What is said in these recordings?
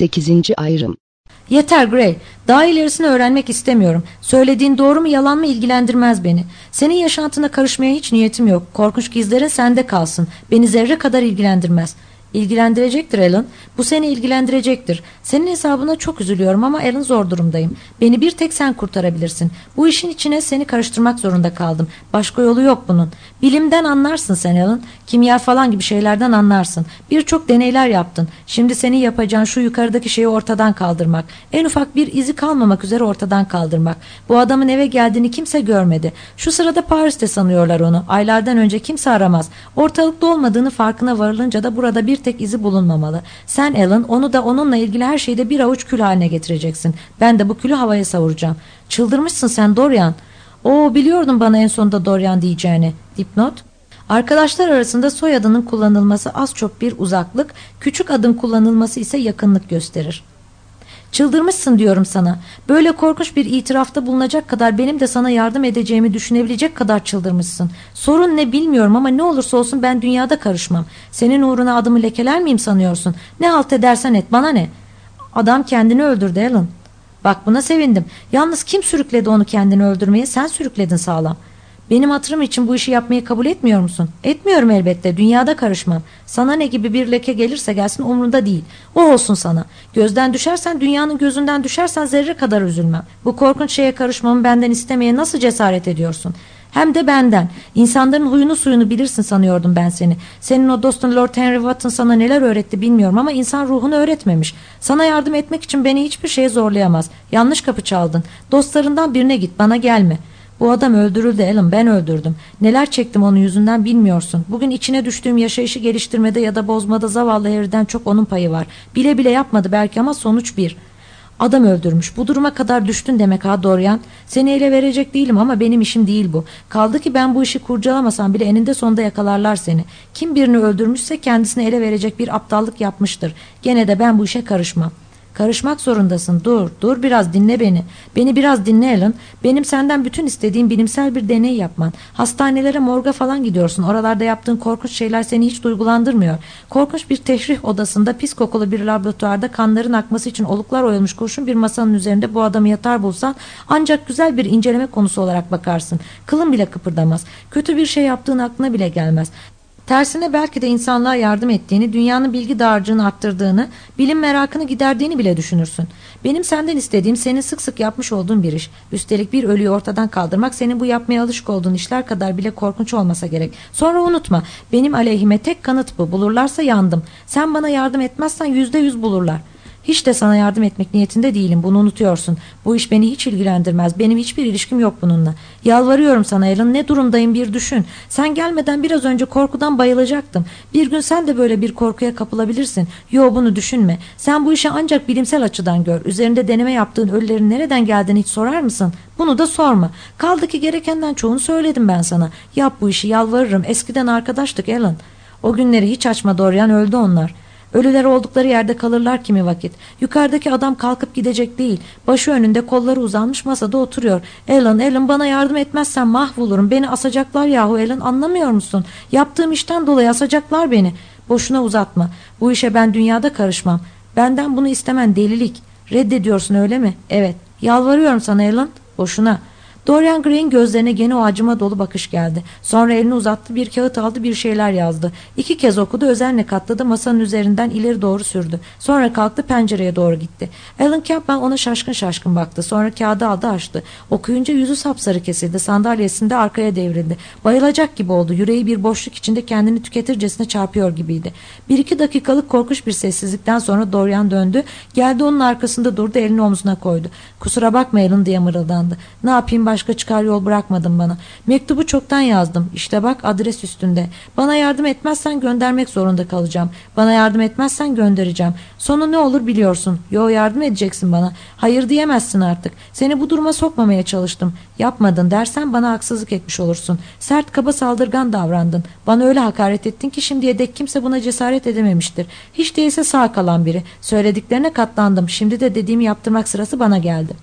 8. Ayrım. Yeter Gray. Daha ilerisini öğrenmek istemiyorum. Söylediğin doğru mu yalan mı ilgilendirmez beni. Senin yaşantına karışmaya hiç niyetim yok. Korkunç gizlerin sende kalsın. Beni zerre kadar ilgilendirmez. İlgilendirecektir Alan. Bu seni ilgilendirecektir. Senin hesabına çok üzülüyorum ama Alan zor durumdayım. Beni bir tek sen kurtarabilirsin. Bu işin içine seni karıştırmak zorunda kaldım. Başka yolu yok bunun. Bilimden anlarsın sen Alan. Kimya falan gibi şeylerden anlarsın. Birçok deneyler yaptın. Şimdi senin yapacağın şu yukarıdaki şeyi ortadan kaldırmak. En ufak bir izi kalmamak üzere ortadan kaldırmak. Bu adamın eve geldiğini kimse görmedi. Şu sırada Paris'te sanıyorlar onu. Aylardan önce kimse aramaz. Ortalıkta olmadığını farkına varılınca da burada bir tek izi bulunmamalı. Sen Alan onu da onunla ilgili her şeyi de bir avuç kül haline getireceksin. Ben de bu külü havaya savuracağım. Çıldırmışsın sen Dorian. Biliyordum bana en sonunda Dorian diyeceğini. Dipnot. Arkadaşlar arasında soyadının kullanılması az çok bir uzaklık, küçük adın kullanılması ise yakınlık gösterir. Çıldırmışsın diyorum sana. Böyle korkunç bir itirafta bulunacak kadar benim de sana yardım edeceğimi düşünebilecek kadar çıldırmışsın. Sorun ne bilmiyorum ama ne olursa olsun ben dünyada karışmam. Senin uğruna adımı lekeler miyim sanıyorsun? Ne halt edersen et, bana ne? Adam kendini öldürdü Alan. Bak buna sevindim. Yalnız kim sürükledi onu kendini öldürmeye? Sen sürükledin sağlam. Benim hatırım için bu işi yapmayı kabul etmiyor musun? Etmiyorum elbette. Dünyada karışmam. Sana ne gibi bir leke gelirse gelsin umurunda değil. O olsun sana. Gözden düşersen, dünyanın gözünden düşersen zerre kadar üzülmem. Bu korkunç şeye karışmamı benden istemeye nasıl cesaret ediyorsun? Hem de benden. İnsanların huyunu suyunu bilirsin sanıyordum ben seni. Senin o dostun Lord Henry Wotton sana neler öğretti bilmiyorum ama insan ruhunu öğretmemiş. Sana yardım etmek için beni hiçbir şeye zorlayamaz. Yanlış kapı çaldın. Dostlarından birine git, bana gelme. Bu adam öldürüldü Alan, ben öldürdüm. Neler çektim onun yüzünden bilmiyorsun. Bugün içine düştüğüm yaşayışı geliştirmede ya da bozmada zavallı Harry'den çok onun payı var. Bile bile yapmadı belki ama sonuç bir. Adam öldürmüş. Bu duruma kadar düştün demek ha Dorian. Seni ele verecek değilim ama benim işim değil bu. Kaldı ki ben bu işi kurcalamasam bile eninde sonunda yakalarlar seni. Kim birini öldürmüşse kendisini ele verecek bir aptallık yapmıştır. Gene de ben bu işe karışmam. Karışmak zorundasın. Dur biraz dinle beni. Beni biraz dinle Alan. Benim senden bütün istediğim bilimsel bir deney yapman. Hastanelere, morga falan gidiyorsun. Oralarda yaptığın korkunç şeyler seni hiç duygulandırmıyor. Korkunç bir teşrih odasında, pis kokulu bir laboratuvarda kanların akması için oluklar oyulmuş kurşun bir masanın üzerinde bu adamı yatar bulsan ancak güzel bir inceleme konusu olarak bakarsın. Kılın bile kıpırdamaz. Kötü bir şey yaptığın aklına bile gelmez. Tersine belki de insanlığa yardım ettiğini, dünyanın bilgi dağarcığını arttırdığını, bilim merakını giderdiğini bile düşünürsün. Benim senden istediğim senin sık sık yapmış olduğun bir iş. Üstelik bir ölüyü ortadan kaldırmak senin bu yapmaya alışık olduğun işler kadar bile korkunç olmasa gerek. Sonra unutma, benim aleyhime tek kanıt bu. Bulurlarsa yandım. Sen bana yardım etmezsen %100 bulurlar. Hiç de sana yardım etmek niyetinde değilim. Bunu unutuyorsun. Bu iş beni hiç ilgilendirmez. Benim hiçbir ilişkim yok bununla. Yalvarıyorum sana Alan. Ne durumdayım bir düşün. Sen gelmeden biraz önce korkudan bayılacaktım. Bir gün sen de böyle bir korkuya kapılabilirsin. Yo, bunu düşünme. Sen bu işi ancak bilimsel açıdan gör. Üzerinde deneme yaptığın ölülerin nereden geldiğini hiç sorar mısın? Bunu da sorma. Kaldı ki gerekenden çoğunu söyledim ben sana. Yap bu işi, yalvarırım. Eskiden arkadaştık Alan. O günleri hiç açma Dorian, öldü onlar. Ölüler oldukları yerde kalırlar kimi vakit. Yukarıdaki adam kalkıp gidecek değil. Başı önünde, kolları uzanmış masada oturuyor. Alan bana yardım etmezsen mahvolurum. Beni asacaklar yahu Alan, anlamıyor musun? Yaptığım işten dolayı asacaklar beni. Boşuna uzatma. Bu işe ben dünyada karışmam. Benden bunu istemen delilik. Reddediyorsun öyle mi? Evet. Yalvarıyorum sana Alan. Boşuna. Dorian Gray'in gözlerine gene o acıma dolu bakış geldi. Sonra elini uzattı, bir kağıt aldı, bir şeyler yazdı. 2 kez okudu, özenle katladı, masanın üzerinden ileri doğru sürdü. Sonra kalktı, pencereye doğru gitti. Alan Campbell ona şaşkın şaşkın baktı. Sonra kağıdı aldı, açtı. Okuyunca yüzü sapsarı kesildi. Sandalyesinde arkaya devrildi. Bayılacak gibi oldu. Yüreği bir boşluk içinde kendini tüketircesine çarpıyor gibiydi. 1-2 dakikalık korkunç bir sessizlikten sonra Dorian döndü. Geldi onun arkasında durdu, elini omzuna koydu. Kusura bakma Alan diye mırıldandı. Ne yapayım, başka çıkar yol bırakmadım bana. Mektubu çoktan yazdım. İşte bak, adres üstünde. Bana yardım etmezsen göndermek zorunda kalacağım. Bana yardım etmezsen göndereceğim. Sonu ne olur biliyorsun. Yo, yardım edeceksin bana. Hayır diyemezsin artık. Seni bu duruma sokmamaya çalıştım. Yapmadın dersen bana haksızlık etmiş olursun. Sert, kaba, saldırgan davrandın. Bana öyle hakaret ettin ki şimdiye dek kimse buna cesaret edememiştir. Hiç değilse sağ kalan biri. Söylediklerine katlandım. Şimdi de dediğimi yaptırmak sırası bana geldi.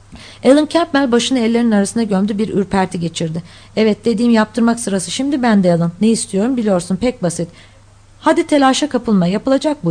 Alan Campbell başını ellerinin arasına gömdü, bir ürperti geçirdi. Evet, dediğim yaptırmak sırası şimdi bende Alan. Ne istiyorum biliyorsun, pek basit. Hadi telaşa kapılma, yapılacak bu iş.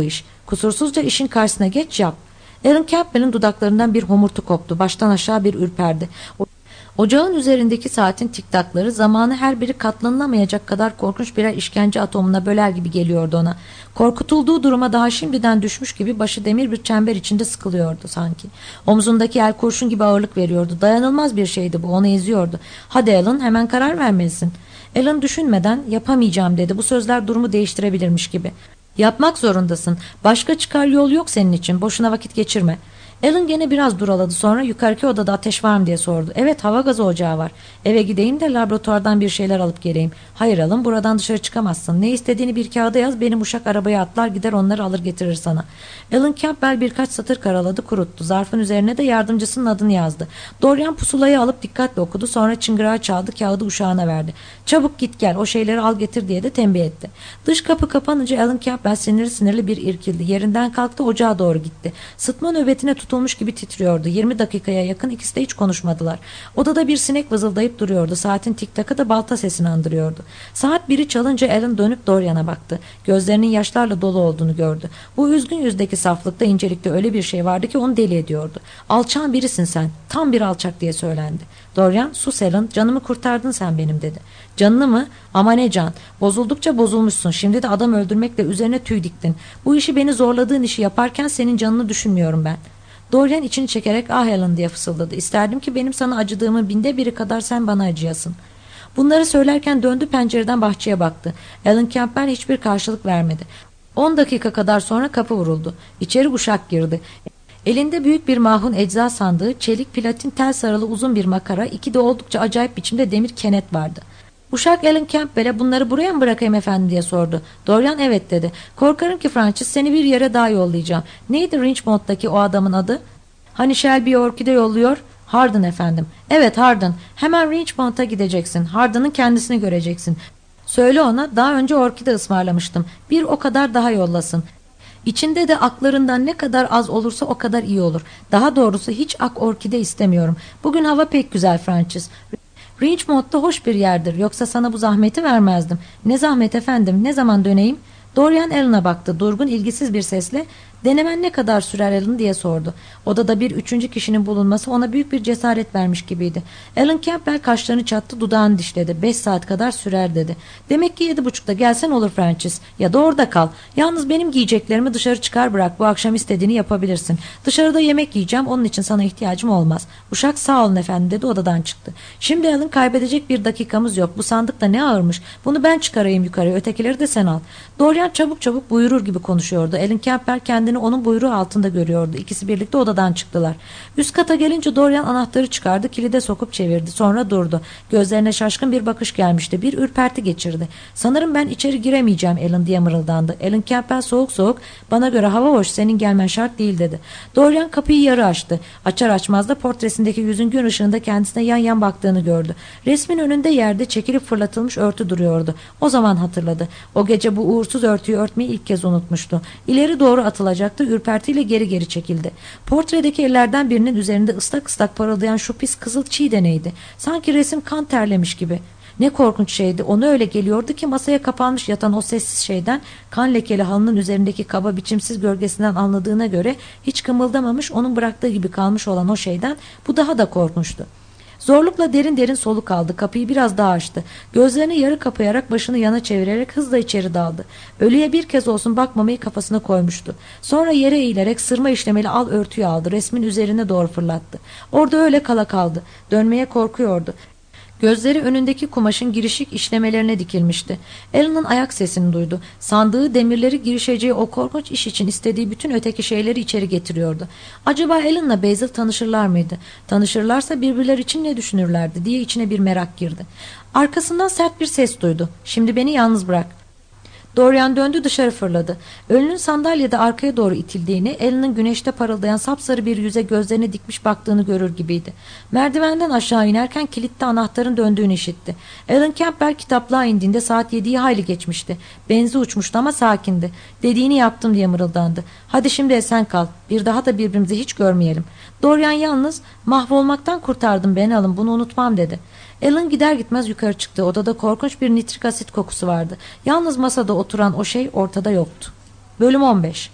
Kusursuzca işin karşısına geç, yap. Alan Campbell'in dudaklarından bir homurtu koptu. Baştan aşağı bir ürperdi. Ocağın üzerindeki saatin tiktakları zamanı her biri katlanılamayacak kadar korkunç birer işkence atomuna böler gibi geliyordu ona. Korkutulduğu duruma daha şimdiden düşmüş gibi başı demir bir çember içinde sıkılıyordu sanki. Omzundaki el kurşun gibi ağırlık veriyordu. Dayanılmaz bir şeydi bu, onu eziyordu. Hadi Alan, hemen karar vermelisin. Alan düşünmeden yapamayacağım dedi. Bu sözler durumu değiştirebilirmiş gibi. Yapmak zorundasın. Başka çıkar yol yok senin için. Boşuna vakit geçirme. Alan gene biraz duraladı, sonra yukarıki odada ateş var mı diye sordu. Evet, hava gazı ocağı var. Eve gideyim de laboratuvardan bir şeyler alıp geleyim. Hayır Alan, buradan dışarı çıkamazsın. Ne istediğini bir kağıda yaz, benim uşak arabaya atlar gider onları alır getirir sana. Alan Campbell birkaç satır karaladı, kuruttu. Zarfın üzerine de yardımcısının adını yazdı. Dorian pusulayı alıp dikkatle okudu, sonra çıngırağı çaldı, kağıdı uşağına verdi. Çabuk git gel, o şeyleri al getir diye de tembih etti. Dış kapı kapanınca Alan Campbell sinirli bir irkildi. Yerinden kalktı, ocağa doğru gitti. Sıtma nöbetine tutulmuş gibi titriyordu. 20 dakikaya yakın ikisi de hiç konuşmadılar. Odada bir sinek vızıldayıp duruyordu. Saatin tiktakı da balta sesini andırıyordu. Saat 1'i çalınca Alan dönüp Dorian'a baktı. Gözlerinin yaşlarla dolu olduğunu gördü. Bu üzgün yüzdeki saflıkta, incelikte öyle bir şey vardı ki onu deli ediyordu. Alçağın birisin sen. Tam bir alçak diye söylendi. Dorian, sus Alan, canımı kurtardın sen benim dedi. Canını mı? Ama ne can. Bozuldukça bozulmuşsun. Şimdi de adam öldürmekle üzerine tüy diktin. Bu işi, beni zorladığın işi yaparken senin canını düşünmüyorum ben. Dorian içini çekerek ah Alan diye fısıldadı. İsterdim ki benim sana acıdığımın 1/1000'i kadar sen bana acıyasın. Bunları söylerken döndü, pencereden bahçeye baktı. Alan Campbell hiçbir karşılık vermedi. 10 dakika kadar sonra kapı vuruldu. İçeri uşak girdi. Elinde büyük bir mahun ecza sandığı, çelik platin tel sarılı uzun bir makara, iki de oldukça acayip biçimde demir kenet vardı. Uşak Alan Campbell'e bunları buraya mı bırakayım efendim diye sordu. Dorian evet dedi. Korkarım ki Francis, seni bir yere daha yollayacağım. Neydi Richmond'daki o adamın adı? Hani Shelby'ye orkide yolluyor? Hardin efendim. Evet, Hardin. Hemen Richmond'a gideceksin. Hardin'in kendisini göreceksin. Söyle ona, daha önce orkide ısmarlamıştım. Bir o kadar daha yollasın. İçinde de aklarından ne kadar az olursa o kadar iyi olur. Daha doğrusu hiç ak orkide istemiyorum. Bugün hava pek güzel Francis. Richmond'da hoş bir yerdir. Yoksa sana bu zahmeti vermezdim. Ne zahmet efendim, ne zaman döneyim? Dorian Alan'a baktı. Durgun, ilgisiz bir sesle denemen ne kadar sürer Alan diye sordu. Odada bir üçüncü kişinin bulunması ona büyük bir cesaret vermiş gibiydi. Alan Campbell kaşlarını çattı, dudağını dişledi. 5 saat kadar sürer dedi. Demek ki 7:30'da gelsen olur Francis. Ya da orada kal. Yalnız benim giyeceklerimi dışarı çıkar bırak. Bu akşam istediğini yapabilirsin. Dışarıda yemek yiyeceğim. Onun için sana ihtiyacım olmaz. Uşak sağ olun efendim dedi, odadan çıktı. Şimdi Alan, kaybedecek bir dakikamız yok. Bu sandık da ne ağırmış. Bunu ben çıkarayım yukarıya. Ötekileri de sen al. Dorian çabuk çabuk buyurur gibi konuşuyordu. Alan Campbell kendini onun buyruğu altında görüyordu. İkisi birlikte odadan çıktılar. Üst kata gelince Dorian anahtarı çıkardı, kilide sokup çevirdi. Sonra durdu. Gözlerine şaşkın bir bakış gelmişti. Bir ürperti geçirdi. Sanırım ben içeri giremeyeceğim Alan diye mırıldandı. Alan Campbell soğuk soğuk, bana göre hava hoş, senin gelmen şart değil dedi. Dorian kapıyı yarı açtı. Açar açmaz da portresindeki yüzün gün ışığında kendisine yan yan baktığını gördü. Resmin önünde yerde çekilip fırlatılmış örtü duruyordu. O zaman hatırladı. O gece bu uğursuz örtüyü örtmeyi ilk kez unutmuştu. İleri doğru atılacaktı, ürpertiyle geri geri çekildi. Portredeki ellerden birinin üzerinde ıslak ıslak parıldayan şu pis kızıl çiğ deneydi. Sanki resim kan terlemiş gibi. Ne korkunç şeydi. Ona öyle geliyordu ki masaya kapanmış yatan o sessiz şeyden, kan lekeli halının üzerindeki kaba biçimsiz gölgesinden anladığına göre hiç kımıldamamış, onun bıraktığı gibi kalmış olan o şeyden bu daha da korkunçtu. Zorlukla derin derin soluk aldı. Kapıyı biraz daha açtı. Gözlerini yarı kapayarak, başını yana çevirerek hızla içeri daldı. Ölüye bir kez olsun bakmamayı kafasına koymuştu. Sonra yere eğilerek sırma işlemeli al örtüyü aldı. Resmin üzerine doğru fırlattı. Orada öyle kala kaldı. Dönmeye korkuyordu. Gözleri önündeki kumaşın girişik işlemelerine dikilmişti. Alan'ın ayak sesini duydu. Sandığı, demirleri, girişeceği o korkunç iş için istediği bütün öteki şeyleri içeri getiriyordu. Acaba Alan'la Basil tanışırlar mıydı? Tanışırlarsa birbirleri için ne düşünürlerdi diye içine bir merak girdi. Arkasından sert bir ses duydu. Şimdi beni yalnız bırak. Dorian döndü, dışarı fırladı. Ölünün sandalyede arkaya doğru itildiğini, Alan'ın güneşte parıldayan sapsarı bir yüze gözlerini dikmiş baktığını görür gibiydi. Merdivenden aşağı inerken kilitte anahtarın döndüğünü işitti. Alan Campbell kitaplığa indiğinde saat 7'yi hayli geçmişti. Benzi uçmuştu ama sakindi. Dediğini yaptım diye mırıldandı. Hadi şimdi esen kal. Bir daha da birbirimizi hiç görmeyelim. Dorian yalnız, mahvolmaktan kurtardım beni Alan, bunu unutmam dedi. Alan gider gitmez yukarı çıktı. Odada korkunç bir nitrik asit kokusu vardı. Yalnız masada oturan o şey ortada yoktu. Bölüm 15.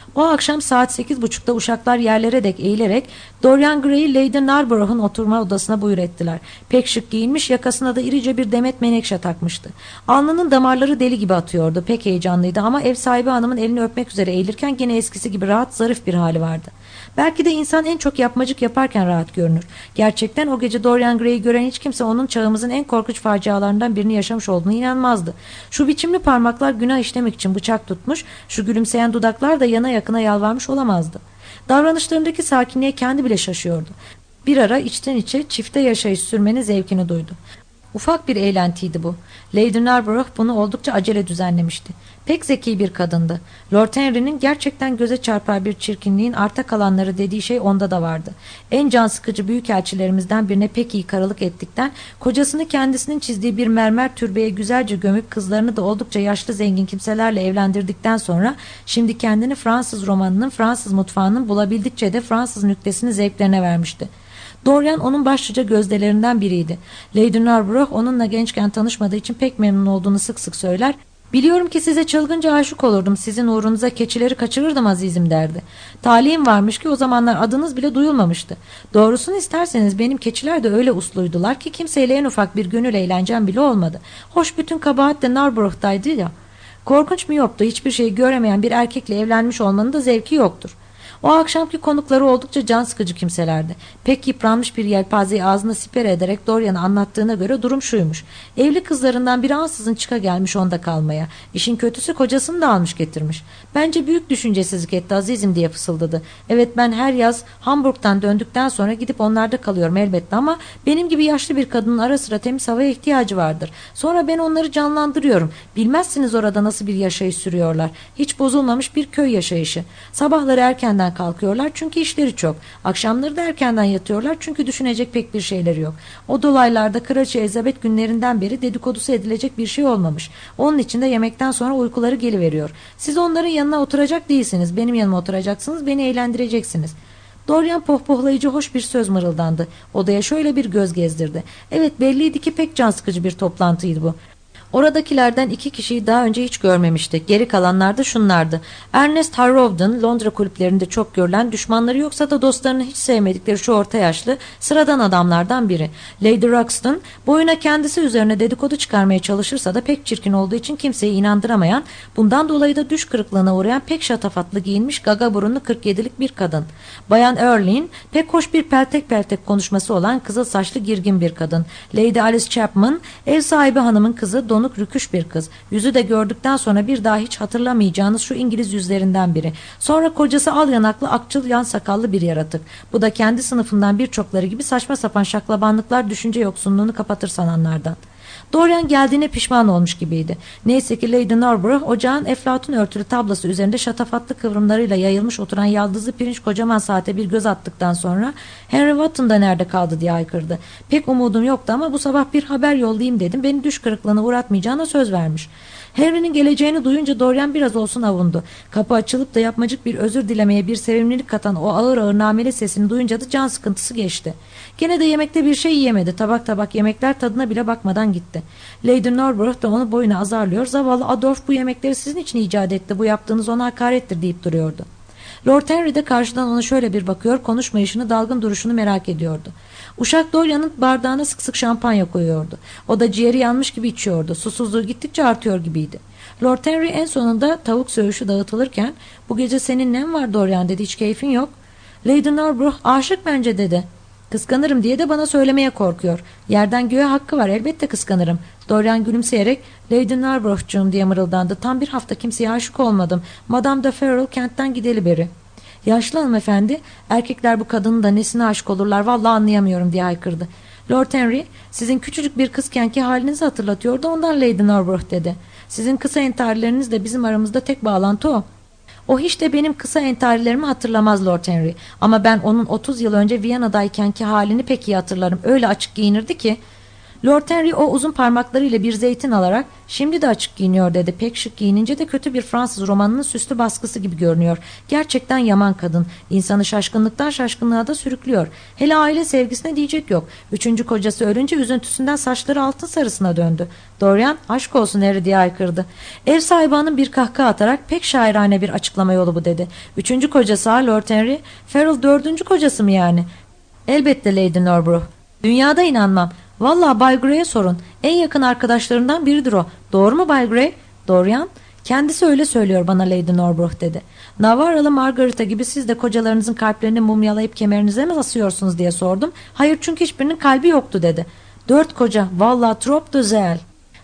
O akşam saat 8.30'da uşaklar yerlere dek eğilerek Dorian Gray'i Lady Narborough'un oturma odasına buyur ettiler. Pek şık giyinmiş, yakasına da irice bir demet menekşe takmıştı. Alnının damarları deli gibi atıyordu. Pek heyecanlıydı ama ev sahibi hanımın elini öpmek üzere eğilirken gene eskisi gibi rahat, zarif bir hali vardı. Belki de insan en çok yapmacık yaparken rahat görünür. Gerçekten o gece Dorian Gray'i gören hiç kimse onun çağımızın en korkunç facialarından birini yaşamış olduğunu inanmazdı. Şu biçimli parmaklar günah işlemek için bıçak tutmuş, şu gülümseyen dudaklar da yana yakına yalvarmış olamazdı. Davranışlarındaki sakinliğe kendi bile şaşıyordu. Bir ara içten içe çifte yaşayış sürmenin zevkini duydu. Ufak bir eğlentiydi bu. Lady Narborough bunu oldukça acele düzenlemişti. Pek zeki bir kadındı. Lord Henry'nin gerçekten göze çarpar bir çirkinliğin arta kalanları dediği şey onda da vardı. En can sıkıcı büyükelçilerimizden birine pek iyi karalık ettikten, kocasını kendisinin çizdiği bir mermer türbeye güzelce gömüp kızlarını da oldukça yaşlı zengin kimselerle evlendirdikten sonra şimdi kendini Fransız romanının, Fransız mutfağının bulabildikçe de Fransız nüktesini zevklerine vermişti. Dorian onun başlıca gözdelerinden biriydi. Lady Narborough onunla gençken tanışmadığı için pek memnun olduğunu sık sık söyler. Biliyorum ki size çılgınca aşık olurdum, sizin uğrunuza keçileri kaçırırdım azizim derdi. Talihim varmış ki o zamanlar adınız bile duyulmamıştı. Doğrusunu isterseniz benim keçiler de öyle usluydular ki kimseyle en ufak bir gönül eğlencem bile olmadı. Hoş bütün kabahat de Narborough'taydı ya. Korkunç miyoptu, hiçbir şeyi göremeyen bir erkekle evlenmiş olmanın da zevki yoktur. O akşamki konukları oldukça can sıkıcı kimselerdi. Pek yıpranmış bir yelpazeyi ağzına siper ederek Dorian'a anlattığına göre durum şuymuş. Evli kızlarından biri ansızın çıka gelmiş onda kalmaya. İşin kötüsü kocasını da almış getirmiş. Bence büyük düşüncesizlik etti azizim diye fısıldadı. Evet, ben her yaz Hamburg'dan döndükten sonra gidip onlarda kalıyorum elbette ama benim gibi yaşlı bir kadının ara sıra temiz havaya ihtiyacı vardır. Sonra ben onları canlandırıyorum. Bilmezsiniz orada nasıl bir yaşayış sürüyorlar. Hiç bozulmamış bir köy yaşayışı. Sabahları erkenden kalkıyorlar çünkü işleri çok. Akşamları da erkenden yatıyorlar çünkü düşünecek pek bir şeyleri yok. O dolaylarda Kraliçe Elizabeth günlerinden beri dedikodusu edilecek bir şey olmamış. Onun için de yemekten sonra uykuları geliveriyor. Siz onların yanına oturacak değilsiniz. Benim yanıma oturacaksınız, beni eğlendireceksiniz. Dorian pohpohlayıcı hoş bir söz mırıldandı. Odaya şöyle bir göz gezdirdi. Evet, belliydi ki pek can sıkıcı bir toplantıydı bu. Oradakilerden 2 kişiyi daha önce hiç görmemişti. Geri kalanlar da şunlardı. Ernest Harrowden, Londra kulüplerinde çok görülen, düşmanları yoksa da dostlarını hiç sevmedikleri şu orta yaşlı, sıradan adamlardan biri. Lady Ruxton, boyuna kendisi üzerine dedikodu çıkarmaya çalışırsa da pek çirkin olduğu için kimseyi inandıramayan, bundan dolayı da düş kırıklığına uğrayan pek şatafatlı giyinmiş, gaga burunlu 47'lik bir kadın. Bayan Erlin, pek hoş bir peltek peltek konuşması olan kızıl saçlı girgin bir kadın. Lady Alice Chapman, ev sahibi hanımın kızı, donuk rüküş bir kız. Yüzü de gördükten sonra bir daha hiç hatırlamayacağınız şu İngiliz yüzlerinden biri. Sonra kocası al yanaklı, akçıl, yan sakallı bir yaratık. Bu da kendi sınıfından birçokları gibi saçma sapan şaklabanlıklar, düşünce yoksunluğunu kapatır sananlardan. Dorian geldiğine pişman olmuş gibiydi. Neyse ki Lady Narborough ocağın eflatun örtülü tablası üzerinde şatafatlı kıvrımlarıyla yayılmış oturan yaldızlı pirinç kocaman saate bir göz attıktan sonra Henry Wotton da nerede kaldı diye haykırdı. Pek umudum yoktu ama bu sabah bir haber yollayayım dedim. Beni düş kırıklığına uğratmayacağına söz vermiş. Henry'nin geleceğini duyunca Dorian biraz olsun avundu. Kapı açılıp da yapmacık bir özür dilemeye bir sevimlilik katan o ağır ağır nameli sesini duyunca da can sıkıntısı geçti. Gene de yemekte bir şey yiyemedi. Tabak tabak yemekler, tadına bile bakmadan gitti. Lady Narborough da onu boyuna azarlıyor. Zavallı Adolf bu yemekleri sizin için icat etti. Bu yaptığınız ona hakarettir deyip duruyordu. Lord Henry de karşıdan ona şöyle bir bakıyor, konuşmayışını, dalgın duruşunu merak ediyordu. Uşak Dorian'ın bardağına sık sık şampanya koyuyordu. O da ciğeri yanmış gibi içiyordu. Susuzluğu gittikçe artıyor gibiydi. Lord Henry en sonunda tavuk söğüşü dağıtılırken "Bu gece senin ne var Dorian?" dedi. "Hiç keyfin yok." Lady Narborough "Aşık bence." dedi. "Kıskanırım diye de bana söylemeye korkuyor. Yerden göğe hakkı var, elbette kıskanırım." Dorian gülümseyerek "Lady Narborough'cum" diye mırıldandı. "Tam bir hafta kimseye aşık olmadım. Madame de Ferrol kentten gideli beri." Yaşlı hanımefendi, "Erkekler bu kadının da nesine aşık olurlar vallahi anlayamıyorum" diye haykırdı. Lord Henry, "Sizin küçücük bir kızkenki halinizi hatırlatıyordu, ondan Lady Narborough" dedi. "Sizin kısa entarileriniz de bizim aramızda tek bağlantı o." "O hiç de benim kısa entarilerimi hatırlamaz Lord Henry. Ama ben onun 30 yıl önce Viyana'daykenki halini pek iyi hatırlarım. Öyle açık giyinirdi ki." Lord Henry o uzun parmaklarıyla bir zeytin alarak şimdi de açık giyiniyor dedi. Pek şık giyinince de kötü bir Fransız romanının süslü baskısı gibi görünüyor. Gerçekten yaman kadın. İnsanı şaşkınlıktan şaşkınlığa da sürüklüyor. Hele aile sevgisine diyecek yok. Üçüncü kocası ölünce üzüntüsünden saçları altın sarısına döndü. Dorian aşk olsun Harry diye haykırdı. Ev sahibi hanım bir kahkaha atarak pek şairane bir açıklama yolu bu dedi. Üçüncü kocası ha Lord Henry? Farrell dördüncü kocası mı yani? Elbette Lady Norborough. Dünyada inanmam. Vallahi Bay Grey'e sorun. En yakın arkadaşlarından biridir o. Doğru mu Bay Grey? Dorian, kendisi öyle söylüyor bana Lady Norborough dedi. Navarralı Margarita gibi siz de kocalarınızın kalplerini mumyalayıp kemerinize mi asıyorsunuz diye sordum. Hayır çünkü hiçbirinin kalbi yoktu dedi. 4 koca. Vallahi trop de zel.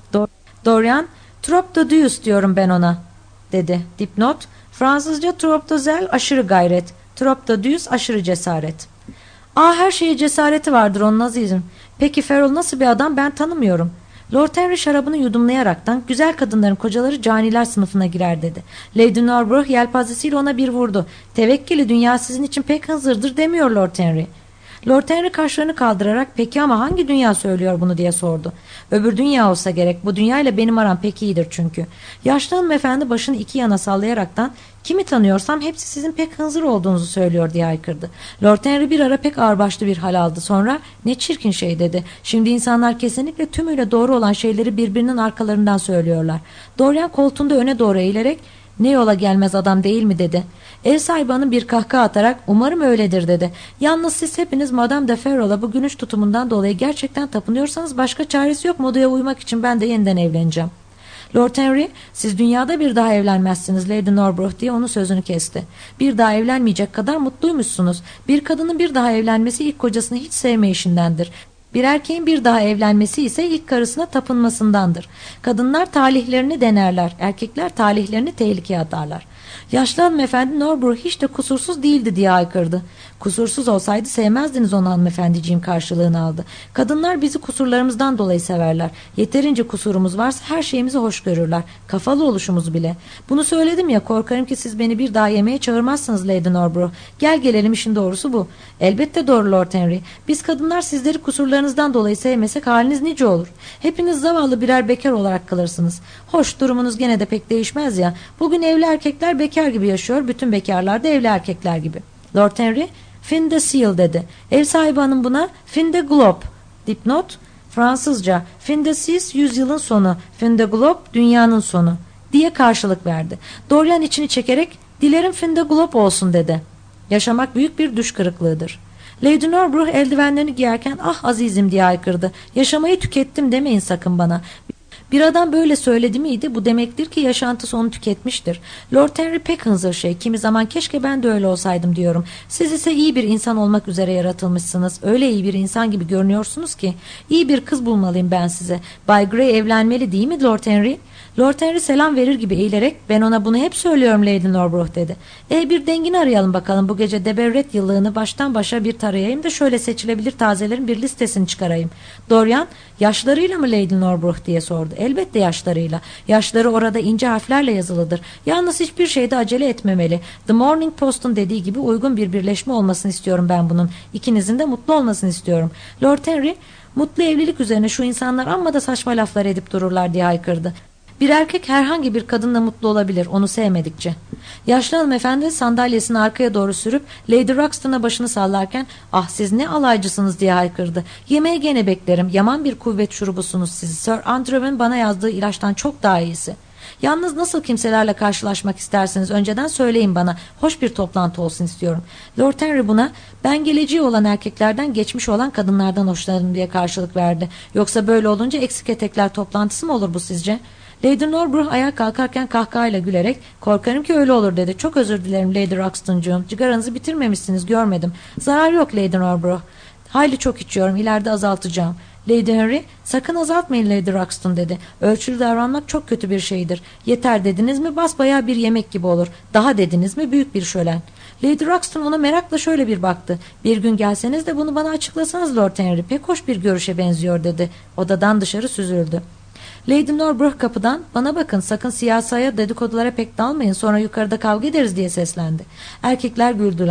Dorian, trop de Dieu diyorum ben ona dedi. Dipnot, Fransızca trop de zel aşırı gayret. Trop de Dieu aşırı cesaret. Her şeye cesareti vardır onun azizim. Peki Farrell nasıl bir adam ben tanımıyorum. Lord Henry şarabını yudumlayaraktan güzel kadınların kocaları caniler sınıfına girer dedi. Lady Norborough yelpazesiyle ona bir vurdu. Tevekkili dünya sizin için pek hazırdır demiyor Lord Henry. Lord Henry kaşlarını kaldırarak peki ama hangi dünya söylüyor bunu diye sordu. Öbür dünya olsa gerek, bu dünyayla benim aram pek iyidir çünkü. Yaşlı hanımefendi başını iki yana sallayaraktan kimi tanıyorsam hepsi sizin pek hınzır olduğunuzu söylüyor diye haykırdı. Lord Henry bir ara pek ağırbaşlı bir hal aldı, sonra ne çirkin şey dedi. Şimdi insanlar kesinlikle tümüyle doğru olan şeyleri birbirinin arkalarından söylüyorlar. Dorian koltuğunda öne doğru eğilerek ne yola gelmez adam değil mi dedi. Ev sahibi hanım bir kahkaha atarak umarım öyledir dedi. Yalnız siz hepiniz Madame de Ferrol'a bu gülünç tutumundan dolayı gerçekten tapınıyorsanız başka çaresi yok, modaya uymak için ben de yeniden evleneceğim. Lord Henry, siz dünyada bir daha evlenmezsiniz Lady Norborough diye onun sözünü kesti. Bir daha evlenmeyecek kadar mutluymuşsunuz. Bir kadının bir daha evlenmesi ilk kocasını hiç sevmeyişindendir. Bir erkeğin bir daha evlenmesi ise ilk karısına tapınmasındandır. Kadınlar talihlerini denerler, erkekler talihlerini tehlikeye atarlar. Yaşlı hanımefendi Norborough hiç de kusursuz değildi diye haykırdı. Kusursuz olsaydı sevmezdiniz onu hanımefendiciğim karşılığını aldı. Kadınlar bizi kusurlarımızdan dolayı severler. Yeterince kusurumuz varsa her şeyimizi hoş görürler. Kafalı oluşumuz bile. Bunu söyledim ya, korkarım ki siz beni bir daha yemeğe çağırmazsınız Lady Norborough. Gel gelelim işin doğrusu bu. Elbette doğru Lord Henry. Biz kadınlar sizleri kusurlarınızdan dolayı sevmesek haliniz nice olur. Hepiniz zavallı birer bekar olarak kalırsınız. Hoş, durumunuz gene de pek değişmez ya. Bugün evli erkekler bekar gibi yaşıyor. Bütün bekarlar da evli erkekler gibi. Lord Henry, fin de Seal dedi. Ev sahibi hanım buna fin de Globe. Dipnot, Fransızca fin de Six yüzyılın sonu, fin de Globe dünyanın sonu diye karşılık verdi. Dorian içini çekerek dilerim fin de Globe olsun dedi. Yaşamak büyük bir düş kırıklığıdır. Lady Norborough eldivenlerini giyerken ah azizim diye haykırdı. Yaşamayı tükettim demeyin sakın bana. Bir adam böyle söyledi miydi bu demektir ki yaşantısı onu tüketmiştir. Lord Henry pek hınzır şey, kimi zaman keşke ben de öyle olsaydım diyorum. Siz ise iyi bir insan olmak üzere yaratılmışsınız. Öyle iyi bir insan gibi görünüyorsunuz ki. İyi bir kız bulmalıyım ben size. Bay Grey evlenmeli değil mi Lord Henry? Lord Henry selam verir gibi eğilerek ben ona bunu hep söylüyorum Lady Norborough dedi. Bir dengini arayalım bakalım, bu gece Deberret yıllığını baştan başa bir tarayayım da şöyle seçilebilir tazelerin bir listesini çıkarayım. Dorian, yaşlarıyla mı Lady Norborough diye sordu. Elbette yaşlarıyla. Yaşları orada ince harflerle yazılıdır. Yalnız hiçbir şeyde acele etmemeli. The Morning Post'un dediği gibi uygun bir birleşme olmasını istiyorum ben bunun. İkinizin de mutlu olmasını istiyorum. Lord Henry, mutlu evlilik üzerine şu insanlar amma da saçma laflar edip dururlar diye haykırdı. Bir erkek herhangi bir kadınla mutlu olabilir, onu sevmedikçe. Yaşlı hanımefendi sandalyesini arkaya doğru sürüp Lady Ruxton'a başını sallarken ah siz ne alaycısınız diye haykırdı. Yemeğe gene beklerim, yaman bir kuvvet şurubusunuz siz. Sir Andrew'un bana yazdığı ilaçtan çok daha iyisi. Yalnız nasıl kimselerle karşılaşmak isterseniz önceden söyleyin bana. Hoş bir toplantı olsun istiyorum. Lord Henry buna ben geleceği olan erkeklerden geçmiş olan kadınlardan hoşlanırım diye karşılık verdi. Yoksa böyle olunca eksik etekler toplantısı mı olur bu sizce? Lady Norborough ayağa kalkarken kahkahayla gülerek korkarım ki öyle olur dedi. Çok özür dilerim Lady Ruxton'cuğum. Cigaranızı bitirmemişsiniz görmedim. Zarar yok Lady Norborough. Hayli çok içiyorum, ileride azaltacağım. Lady Henry sakın azaltmayın Lady Ruxton dedi. Ölçülü davranmak çok kötü bir şeydir. Yeter dediniz mi basbayağı bir yemek gibi olur. Daha dediniz mi büyük bir şölen. Lady Ruxton ona merakla şöyle bir baktı. Bir gün gelseniz de bunu bana açıklasanız Lord Henry, pek hoş bir görüşe benziyor dedi. Odadan dışarı süzüldü. Lady Norborough kapıdan bana bakın sakın siyasaya dedikodulara pek dalmayın sonra yukarıda kavga ederiz diye seslendi. Erkekler güldüler.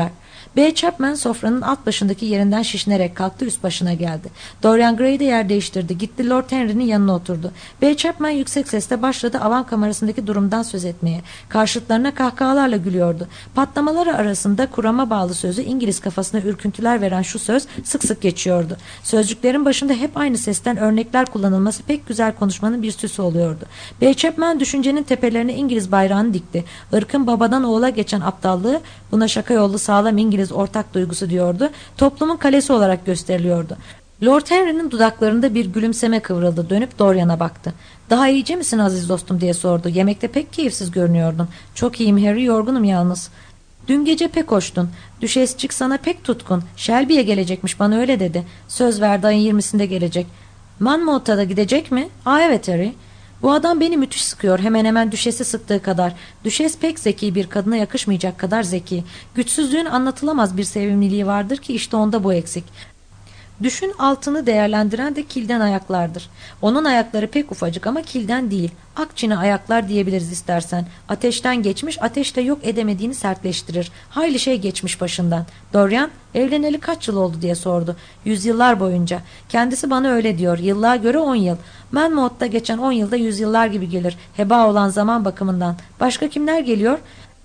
Bay Chapman sofranın alt başındaki yerinden şişinerek kalktı, üst başına geldi. Dorian Gray de yer değiştirdi. Gitti Lord Henry'nin yanına oturdu. Bay Chapman yüksek sesle başladı avam kamerasındaki durumdan söz etmeye. Karşıtlarına kahkahalarla gülüyordu. Patlamaları arasında kurama bağlı sözü İngiliz kafasına ürküntüler veren şu söz sık sık geçiyordu. Sözcüklerin başında hep aynı sesten örnekler kullanılması pek güzel konuşmanın bir süsü oluyordu. Bay Chapman düşüncenin tepelerine İngiliz bayrağını dikti. Irkın babadan oğula geçen aptallığı, buna şaka yollu sağlam İngiliz ortak duygusu diyordu, toplumun kalesi olarak gösteriliyordu. Lord Henry'nin dudaklarında bir gülümseme kıvrıldı. Dönüp Dorian'a baktı. "Daha iyice misin aziz dostum?" diye sordu. "Yemekte pek keyifsiz görünüyordun." "Çok iyiyim Harry, yorgunum yalnız." "Dün gece pek hoştun. Düşesçik sana pek tutkun. Shelby'ye gelecekmiş, bana öyle dedi. Söz verdi, ayın 20'sinde gelecek." "Monmouth'a da gidecek mi?" "Aa evet Harry. Bu adam beni müthiş sıkıyor, hemen hemen düşesi sıktığı kadar. Düşes pek zeki, bir kadına yakışmayacak kadar zeki. Güçsüzlüğün anlatılamaz bir sevimliliği vardır ki işte onda bu eksik. Düşün, altını değerlendiren de kilden ayaklardır. Onun ayakları pek ufacık ama kilden değil. Akçine ayaklar diyebiliriz istersen. Ateşten geçmiş, ateşle yok edemediğini sertleştirir. Hayli şey geçmiş başından." "Dorian, evleneli kaç yıl oldu?" diye sordu. "Yüzyıllar boyunca. Kendisi bana öyle diyor. Yıllığa göre 10 yıl. Monmouth'ta geçen 10 yılda yüzyıllar gibi gelir. Heba olan zaman bakımından. Başka kimler geliyor?"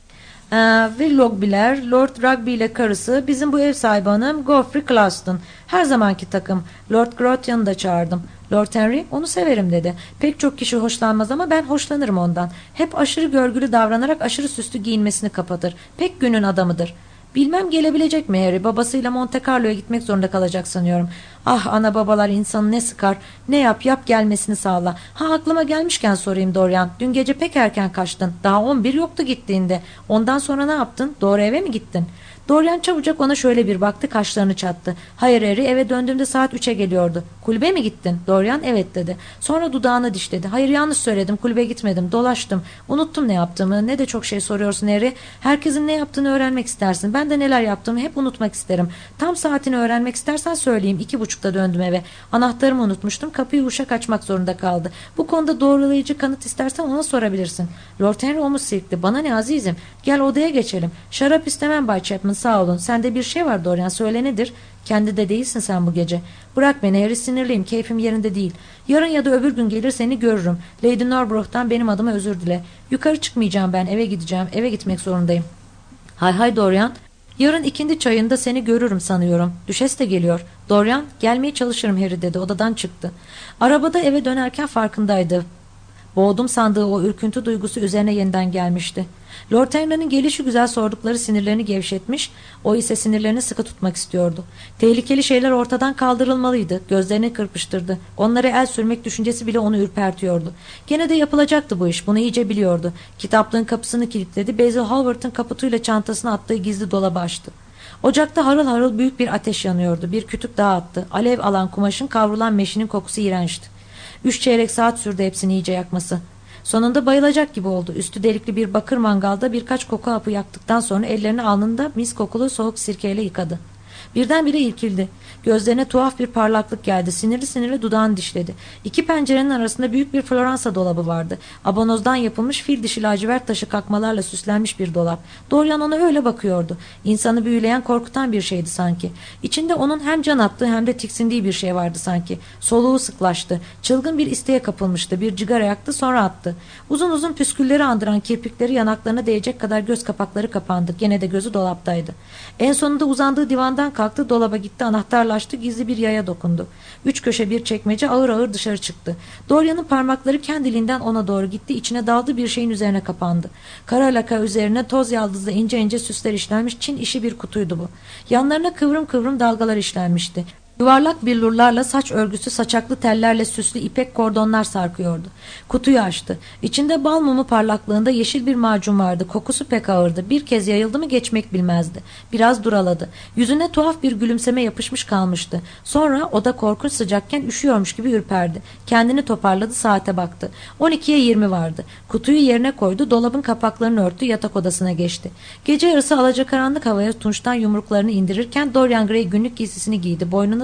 Willoughby'ler, Lord Rugby ile karısı, bizim bu ev sahibi hanım, Geoffrey Claston. Her zamanki takım. Lord Grotyan'ı da çağırdım. Lord Henry, onu severim dedi. Pek çok kişi hoşlanmaz ama ben hoşlanırım ondan. Hep aşırı görgülü davranarak aşırı süslü giyinmesini kapatır. Pek günün adamıdır. Bilmem gelebilecek mi Harry? Babasıyla Monte Carlo'ya gitmek zorunda kalacak sanıyorum. Ah, ana babalar insanı ne sıkar. Ne yap yap gelmesini sağla. Ha, aklıma gelmişken sorayım Dorian. Dün gece pek erken kaçtın. Daha 11 yoktu gittiğinde. Ondan sonra ne yaptın? Doğru eve mi gittin? Dorian çabucak ona şöyle bir baktı, kaşlarını çattı. "Hayır Harry, eve döndüğümde saat 3'e geliyordu." "Kulübe mi gittin?" Dorian evet dedi. Sonra dudağını dişledi. "Hayır, yanlış söyledim, kulübe gitmedim, dolaştım. Unuttum ne yaptığımı. Ne de çok şey soruyorsun Harry. Herkesin ne yaptığını öğrenmek istersin. Ben de neler yaptığımı hep unutmak isterim. Tam saatini öğrenmek istersen söyleyeyim. 2.30'da döndüm eve. Anahtarımı unutmuştum. Kapıyı uşak açmak zorunda kaldı. Bu konuda doğrulayıcı kanıt istersen ona sorabilirsin." Lord Henry omuz silkti. "Bana ne azizim. Gel odaya geçelim. Şarap istemem Bay Chapman, sağ olun. Sende bir şey var Dorian, söyle nedir? Kendi de değilsin sen bu gece." "Bırak beni Harry, sinirliyim, keyfim yerinde değil. Yarın ya da öbür gün gelir seni görürüm. Lady Norbrough'tan benim adıma özür dile. Yukarı çıkmayacağım ben, eve gideceğim. Eve gitmek zorundayım." "Hay hay Dorian. Yarın ikindi çayında seni görürüm sanıyorum. Düşes de geliyor." "Dorian, gelmeye çalışırım Harry," dedi, odadan çıktı. Arabada eve dönerken farkındaydı. Boğdum sandığı o ürküntü duygusu üzerine yeniden gelmişti. Lord Henry'nin gelişi güzel sordukları sinirlerini gevşetmiş, o ise sinirlerini sıkı tutmak istiyordu. Tehlikeli şeyler ortadan kaldırılmalıydı, gözlerini kırpıştırdı. Onlara el sürmek düşüncesi bile onu ürpertiyordu. Gene de yapılacaktı bu iş, bunu iyice biliyordu. Kitaplığın kapısını kilitledi, Basil Hallward'ın kaputuyla çantasına attığı gizli dolabı açtı. Ocakta harıl harıl büyük bir ateş yanıyordu, bir kütük daha attı. Alev alan kumaşın, kavrulan meşinin kokusu iğrençti. 3 çeyrek saat sürdü hepsini iyice yakması. Sonunda bayılacak gibi oldu. Üstü delikli bir bakır mangalda birkaç koku hapı yaktıktan sonra ellerini alnında mis kokulu soğuk sirkeyle yıkadı. Birdenbire irkildi. Gözlerine tuhaf bir parlaklık geldi. Sinirli sinirli dudağını dişledi. İki pencerenin arasında büyük bir Floransa dolabı vardı. Abanozdan yapılmış fil dişi lacivert taşı kakmalarla süslenmiş bir dolap. Dorian ona öyle bakıyordu. İnsanı büyüleyen, korkutan bir şeydi sanki. İçinde onun hem can attığı hem de tiksindiği bir şey vardı sanki. Soluğu sıklaştı. Çılgın bir isteğe kapılmıştı. Bir cigara yaktı, sonra attı. Uzun uzun püskülleri andıran kirpikleri yanaklarına değecek kadar göz kapakları kapandı. Gene de gözü dolaptaydı. En sonunda uzandığı divandan kalktı, dolaba gitti, anahtarla açtı, gizli bir yaya dokundu. 3 köşe bir çekmece, ağır ağır dışarı çıktı. Dorian'ın parmakları kendiliğinden ona doğru gitti, içine daldı, bir şeyin üzerine kapandı. Kara laka üzerine toz yaldızla ince ince süsler işlenmiş Çin işi bir kutuydu bu. Yanlarına kıvrım kıvrım dalgalar işlenmişti. Yuvarlak billurlarla, saç örgüsü, saçaklı tellerle süslü ipek kordonlar sarkıyordu. Kutuyu açtı. İçinde bal mumu parlaklığında yeşil bir macun vardı. Kokusu pek ağırdı. Bir kez yayıldı mı geçmek bilmezdi. Biraz duraladı. Yüzüne tuhaf bir gülümseme yapışmış kalmıştı. Sonra oda korkunç sıcakken üşüyormuş gibi ürperdi. Kendini toparladı, saate baktı. 12'ye 20 vardı. Kutuyu yerine koydu, dolabın kapaklarını örttü, yatak odasına geçti. Gece yarısı alacakaranlık havaya tunçtan yumruklarını indirirken Dorian Gray günlük giysisini giydi. Boynuna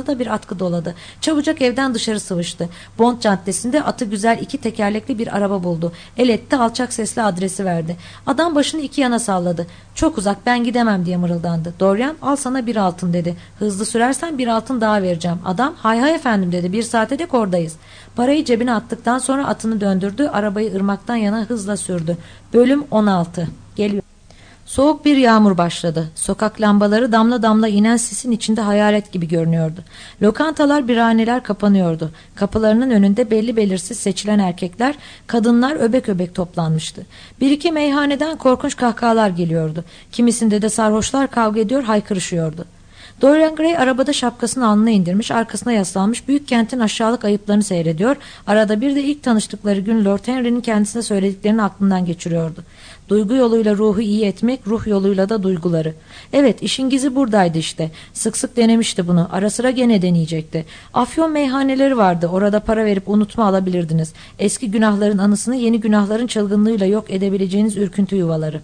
Kafasına da bir atkı doladı. Çabucak evden dışarı sıvıştı. Bond Caddesi'nde atı güzel 2 tekerlekli bir araba buldu. El etti, alçak sesle adresi verdi. Adam başını 2 yana salladı. Çok uzak, ben gidemem diye mırıldandı. Dorian, al sana 1 altın dedi. Hızlı sürersen 1 altın daha vereceğim. Adam, hay hay efendim dedi. 1 saate dek oradayız. Parayı cebine attıktan sonra atını döndürdü. Arabayı ırmaktan yana hızla sürdü. Bölüm 16. Geliyor. Soğuk bir yağmur başladı. Sokak lambaları damla damla inen sisin içinde hayalet gibi görünüyordu. Lokantalar, birhaneler kapanıyordu. Kapılarının önünde belli belirsiz seçilen erkekler, kadınlar öbek öbek toplanmıştı. Bir iki meyhaneden korkunç kahkahalar geliyordu. Kimisinde de sarhoşlar kavga ediyor, haykırışıyordu. Dorian Gray arabada şapkasını alnına indirmiş, arkasına yaslanmış, büyük kentin aşağılık ayıplarını seyrediyor. Arada bir de ilk tanıştıkları gün Lord Henry'nin kendisine söylediklerini aklından geçiriyordu. Duygu yoluyla ruhu iyi etmek, ruh yoluyla da duyguları. Evet, işin gizi buradaydı işte. Sık sık denemişti bunu. Ara sıra gene deneyecekti. Afyon meyhaneleri vardı. Orada para verip unutma alabilirdiniz. Eski günahların anısını yeni günahların çılgınlığıyla yok edebileceğiniz ürküntü yuvaları.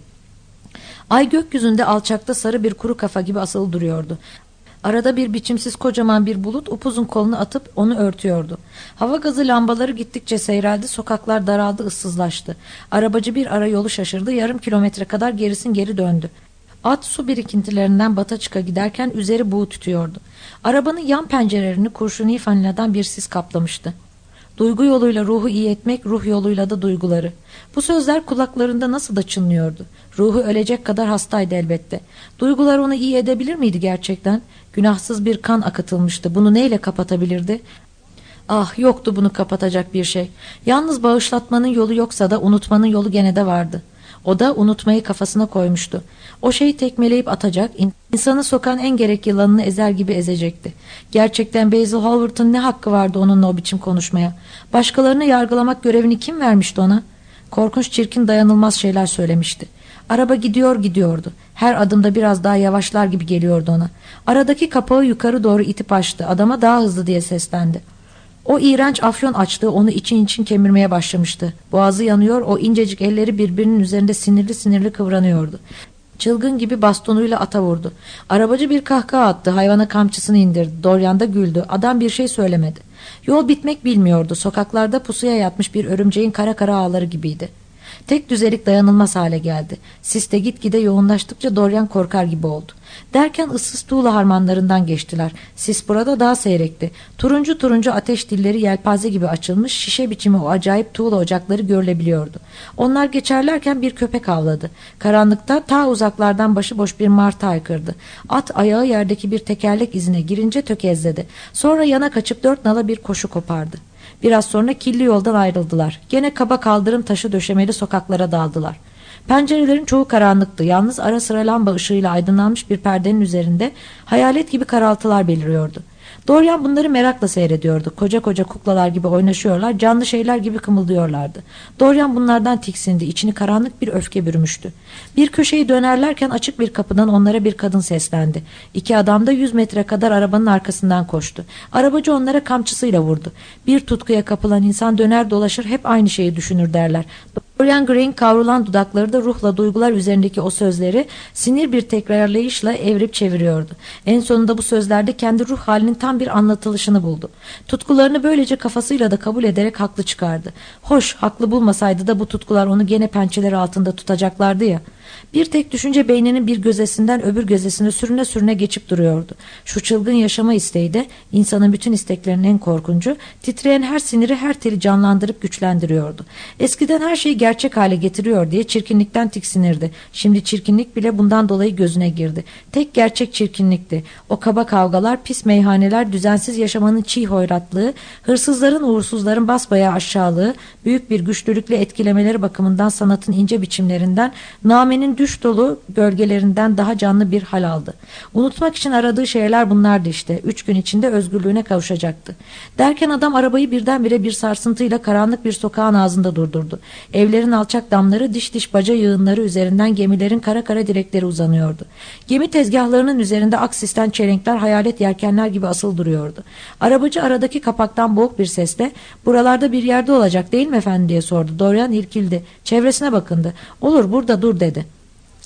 Ay gökyüzünde alçakta sarı bir kuru kafa gibi asılı duruyordu. Arada bir biçimsiz kocaman bir bulut upuzun kolunu atıp onu örtüyordu. Hava gazı lambaları gittikçe seyreldi, sokaklar daraldı, ıssızlaştı. Arabacı bir ara yolu şaşırdı, yarım kilometre kadar gerisin geri döndü. At su birikintilerinden bata çıka giderken üzeri buğu tütüyordu. Arabanın yan pencerelerini kurşuni faniladan bir sis kaplamıştı. Duygu yoluyla ruhu iyi etmek, ruh yoluyla da duyguları. Bu sözler kulaklarında nasıl da çınlıyordu. Ruhu ölecek kadar hastaydı elbette. Duygular onu iyi edebilir miydi gerçekten? Günahsız bir kan akıtılmıştı. Bunu neyle kapatabilirdi? Ah, yoktu bunu kapatacak bir şey. Yalnız bağışlatmanın yolu yoksa da unutmanın yolu gene de vardı. O da unutmayı kafasına koymuştu. O şeyi tekmeleyip atacak, insanı sokan en gerek yılanını ezer gibi ezecekti. Gerçekten Basil Hallward'ın ne hakkı vardı onunla o biçim konuşmaya? Başkalarını yargılamak görevini kim vermişti ona? Korkunç, çirkin, dayanılmaz şeyler söylemişti. Araba gidiyordu. Her adımda biraz daha yavaşlar gibi geliyordu ona. Aradaki kapağı yukarı doğru itip açtı. Adama daha hızlı diye seslendi. O iğrenç afyon açlığı onu için için kemirmeye başlamıştı. Boğazı yanıyor, o incecik elleri birbirinin üzerinde sinirli sinirli kıvranıyordu. Çılgın gibi bastonuyla ata vurdu. Arabacı bir kahkaha attı, hayvana kamçısını indirdi. Dorian da güldü. Adam bir şey söylemedi. Yol bitmek bilmiyordu. Sokaklarda pusuya yatmış bir örümceğin kara kara ağları gibiydi. Tek düzelik dayanılmaz hale geldi. Sis de gitgide yoğunlaştıkça Dorian korkar gibi oldu. Derken ıssız tuğla harmanlarından geçtiler. Sis burada daha seyrekti. Turuncu turuncu ateş dilleri yelpaze gibi açılmış, şişe biçimi o acayip tuğla ocakları görülebiliyordu. Onlar geçerlerken bir köpek havladı. Karanlıkta ta uzaklardan başıboş bir martı haykırdı. At ayağı yerdeki bir tekerlek izine girince tökezledi. Sonra yana kaçıp 4 nala bir koşu kopardı. Biraz sonra killi yoldan ayrıldılar. Gene kaba kaldırım taşı döşemeli sokaklara daldılar. Pencerelerin çoğu karanlıktı. Yalnız ara sıra lamba ışığıyla aydınlanmış bir perdenin üzerinde hayalet gibi karaltılar beliriyordu. Dorian bunları merakla seyrediyordu. Koca koca kuklalar gibi oynaşıyorlar, canlı şeyler gibi kımıldıyorlardı. Dorian bunlardan tiksindi, içini karanlık bir öfke bürümüştü. Bir köşeyi dönerlerken açık bir kapıdan onlara bir kadın seslendi. 2 adam da 100 metre kadar arabanın arkasından koştu. Arabacı onlara kamçısıyla vurdu. Bir tutkuya kapılan insan döner dolaşır hep aynı şeyi düşünür derler. Dorian Gray'in kavrulan dudakları da ruhla duygular üzerindeki o sözleri sinir bir tekrarlayışla evirip çeviriyordu. En sonunda bu sözlerde kendi ruh halinin tam bir anlatılışını buldu. Tutkularını böylece kafasıyla da kabul ederek haklı çıkardı. Hoş, haklı bulmasaydı da bu tutkular onu gene pençeleri altında tutacaklardı ya. Bir tek düşünce beyninin bir gözesinden öbür gözesine sürüne sürüne geçip duruyordu. Şu çılgın yaşama isteği de insanın bütün isteklerinin en korkuncu, titreyen her siniri her teli canlandırıp güçlendiriyordu. Eskiden her şeyi gerçek hale getiriyor diye çirkinlikten tiksinirdi. Şimdi çirkinlik bile bundan dolayı gözüne girdi. Tek gerçek çirkinlikti. O kaba kavgalar, pis meyhaneler, düzensiz yaşamanın çiğ hoyratlığı, hırsızların, uğursuzların basbayağı aşağılığı, büyük bir güçlülükle etkilemeleri bakımından sanatın ince biçimlerinden, namenin düş dolu gölgelerinden daha canlı bir hal aldı. Unutmak için aradığı şeyler bunlardı işte. 3 gün içinde özgürlüğüne kavuşacaktı. Derken adam arabayı birdenbire bir sarsıntıyla karanlık bir sokağın ağzında durdurdu. Evlerin alçak damları, diş diş baca yığınları üzerinden gemilerin kara kara direkleri uzanıyordu. Gemi tezgahlarının üzerinde aksisten çelenkler, hayalet yelkenler gibi asılı duruyordu. Arabacı aradaki kapaktan boğuk bir sesle "Buralarda bir yerde olacak değil mi efendim?" diye sordu. Dorian irkildi. Çevresine bakındı. "Olur, burada dur," dedi.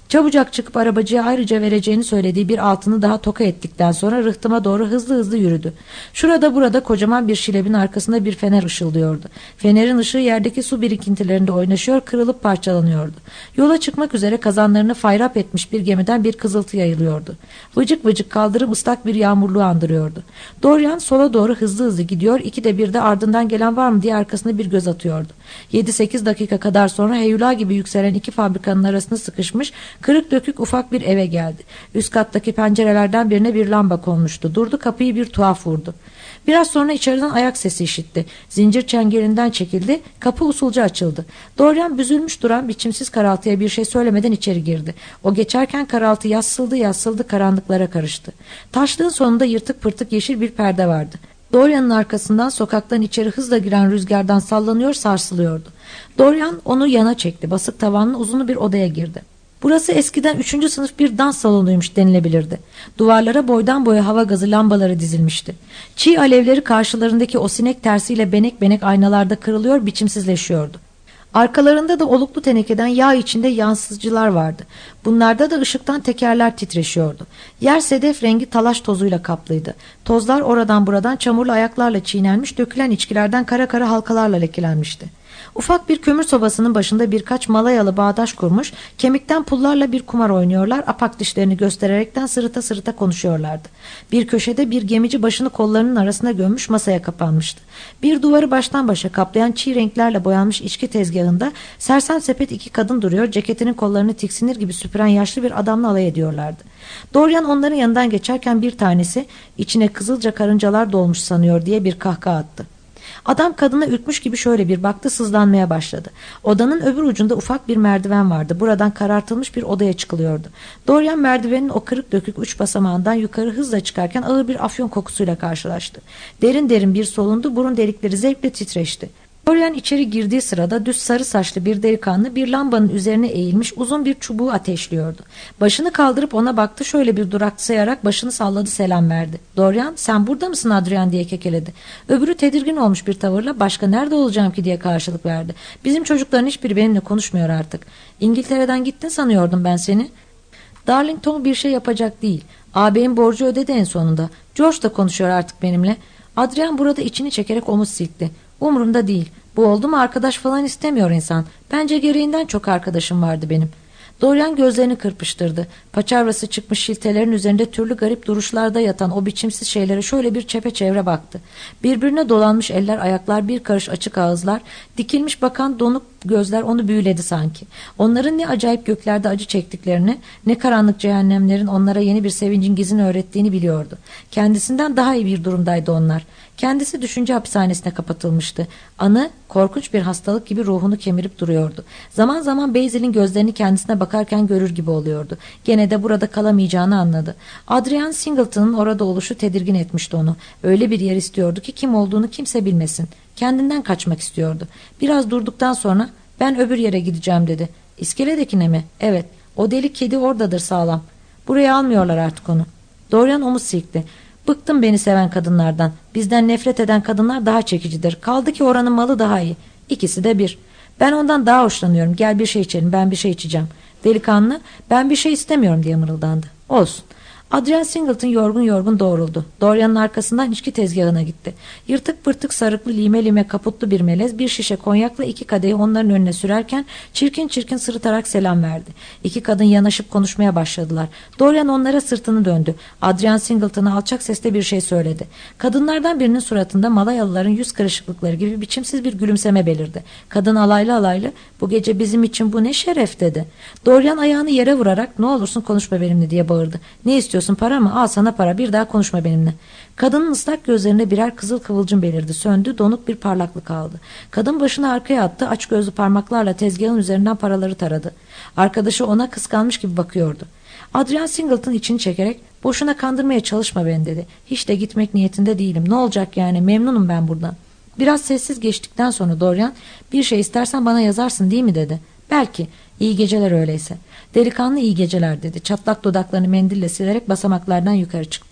Çabucak çıkıp arabacıya ayrıca vereceğini söylediği bir altını daha toka ettikten sonra rıhtıma doğru hızlı hızlı yürüdü. Şurada burada kocaman bir şilebin arkasında bir fener ışıldıyordu. Fenerin ışığı yerdeki su birikintilerinde oynaşıyor, kırılıp parçalanıyordu. Yola çıkmak üzere kazanlarını fayrap etmiş bir gemiden bir kızıltı yayılıyordu. Vıcık vıcık kaldırım ıslak bir yağmurluğu andırıyordu. Dorian sola doğru hızlı hızlı gidiyor, ikide bir de ardından gelen var mı diye arkasına bir göz atıyordu. 7-8 dakika kadar sonra heyula gibi yükselen iki fabrikanın arasında sıkışmış, kırık dökük ufak bir eve geldi. Üst kattaki pencerelerden birine bir lamba konmuştu. Durdu, kapıyı bir tuhaf vurdu. Biraz sonra içeriden ayak sesi işitti. Zincir çengelinden çekildi. Kapı usulca açıldı. Dorian büzülmüş duran biçimsiz karaltıya bir şey söylemeden içeri girdi. O geçerken karaltı yassıldı karanlıklara karıştı. Taşlığın sonunda yırtık pırtık yeşil bir perde vardı. Dorian'ın arkasından sokaktan içeri hızla giren rüzgardan sallanıyor, sarsılıyordu. Dorian onu yana çekti. Basık tavanlı uzun bir odaya girdi. Burası eskiden 3. sınıf bir dans salonuymuş denilebilirdi. Duvarlara boydan boya hava gazı lambaları dizilmişti. Çiğ alevleri karşılarındaki o sinek tersiyle benek benek aynalarda kırılıyor, biçimsizleşiyordu. Arkalarında da oluklu tenekeden yağ içinde yansıtıcılar vardı. Bunlarda da ışıktan tekerler titreşiyordu. Yer sedef rengi talaş tozuyla kaplıydı. Tozlar oradan buradan çamurlu ayaklarla çiğnenmiş, dökülen içkilerden kara kara halkalarla lekelenmişti. Ufak bir kömür sobasının başında birkaç Malayalı bağdaş kurmuş, kemikten pullarla bir kumar oynuyorlar, apak dişlerini göstererekten sırıta sırıta konuşuyorlardı. Bir köşede bir gemici başını kollarının arasına gömmüş masaya kapanmıştı. Bir duvarı baştan başa kaplayan çiğ renklerle boyanmış içki tezgahında sersem sepet iki kadın duruyor, ceketinin kollarını tiksinir gibi süpüren yaşlı bir adamla alay ediyorlardı. Dorian onların yanından geçerken bir tanesi içine kızılca karıncalar dolmuş sanıyor diye bir kahkaha attı. Adam kadına ürkmüş gibi şöyle bir baktı, sızlanmaya başladı. Odanın öbür ucunda ufak bir merdiven vardı. Buradan karartılmış bir odaya çıkılıyordu. Dorian merdivenin o kırık dökük 3 basamağından yukarı hızla çıkarken ağır bir afyon kokusuyla karşılaştı. Derin derin bir solundu, burun delikleri zevkle titreşti. Dorian içeri girdiği sırada düz sarı saçlı bir delikanlı bir lambanın üzerine eğilmiş uzun bir çubuğu ateşliyordu. Başını kaldırıp ona baktı, şöyle bir duraksayarak başını salladı, selam verdi. Dorian, sen burada mısın Adrian diye kekeledi. Öbürü tedirgin olmuş bir tavırla başka nerede olacağım ki diye karşılık verdi. Bizim çocukların hiçbiri benimle konuşmuyor artık. İngiltere'den gittin sanıyordum ben seni. Darlington bir şey yapacak değil. Ağabeyin borcu ödedi en sonunda. George da konuşuyor artık benimle. Adrian burada içini çekerek omuz silkti. Umurumda değil. Bu oldu mu arkadaş falan istemiyor insan. Bence gereğinden çok arkadaşım vardı benim. Dorian gözlerini kırpıştırdı. Paçavrası çıkmış şiltelerin üzerinde türlü garip duruşlarda yatan o biçimsiz şeylere şöyle bir çepeçevre baktı. Birbirine dolanmış eller, ayaklar, bir karış açık ağızlar, dikilmiş bakan donuk gözler onu büyüledi sanki. Onların ne acayip göklerde acı çektiklerini, ne karanlık cehennemlerin onlara yeni bir sevincin gizini öğrettiğini biliyordu. Kendisinden daha iyi bir durumdaydı onlar. Kendisi düşünce hapishanesine kapatılmıştı. Anı korkunç bir hastalık gibi ruhunu kemirip duruyordu. Zaman zaman Basil'in gözlerini kendisine bakarken görür gibi oluyordu. Gene de burada kalamayacağını anladı. Adrian Singleton'ın orada oluşu tedirgin etmişti onu. Öyle bir yer istiyordu ki kim olduğunu kimse bilmesin. Kendinden kaçmak istiyordu. Biraz durduktan sonra ben öbür yere gideceğim dedi. İskeledekine mi? Evet. O deli kedi oradadır sağlam. Buraya almıyorlar artık onu. Dorian omuz silkti. Bıktım beni seven kadınlardan. Bizden nefret eden kadınlar daha çekicidir. Kaldı ki oranın malı daha iyi. İkisi de bir. Ben ondan daha hoşlanıyorum. Gel bir şey içelim, ben bir şey içeceğim. Delikanlı, ben bir şey istemiyorum diye mırıldandı. Olsun. Adrian Singleton yorgun yorgun doğruldu. Dorian'ın arkasından içki tezgahına gitti. Yırtık pırtık sarıklı lime lime kaputlu bir melez bir şişe konyakla 2 kadehi onların önüne sürerken çirkin çirkin sırıtarak selam verdi. 2 kadın yanaşıp konuşmaya başladılar. Dorian onlara sırtını döndü. Adrian Singleton'a alçak sesle bir şey söyledi. Kadınlardan birinin suratında Malayalıların yüz kırışıklıkları gibi biçimsiz bir gülümseme belirdi. Kadın alaylı alaylı bu gece bizim için bu ne şeref dedi. Dorian ayağını yere vurarak ne olursun konuşma benimle diye bağırdı. Ne istiyorsun, para mı? Al sana para, bir daha konuşma benimle. Kadının ıslak gözlerinde birer kızıl kıvılcım belirdi. Söndü, donuk bir parlaklık aldı. Kadın başını arkaya attı, aç gözlü parmaklarla tezgahın üzerinden paraları taradı. Arkadaşı ona kıskanmış gibi bakıyordu. Adrian Singleton içini çekerek boşuna kandırmaya çalışma beni dedi. Hiç de gitmek niyetinde değilim. Ne olacak yani, memnunum ben buradan. Biraz sessiz geçtikten sonra Dorian bir şey istersen bana yazarsın değil mi dedi. Belki. İyi geceler öyleyse. Delikanlı iyi geceler dedi. Çatlak dudaklarını mendille silerek basamaklardan yukarı çıktı.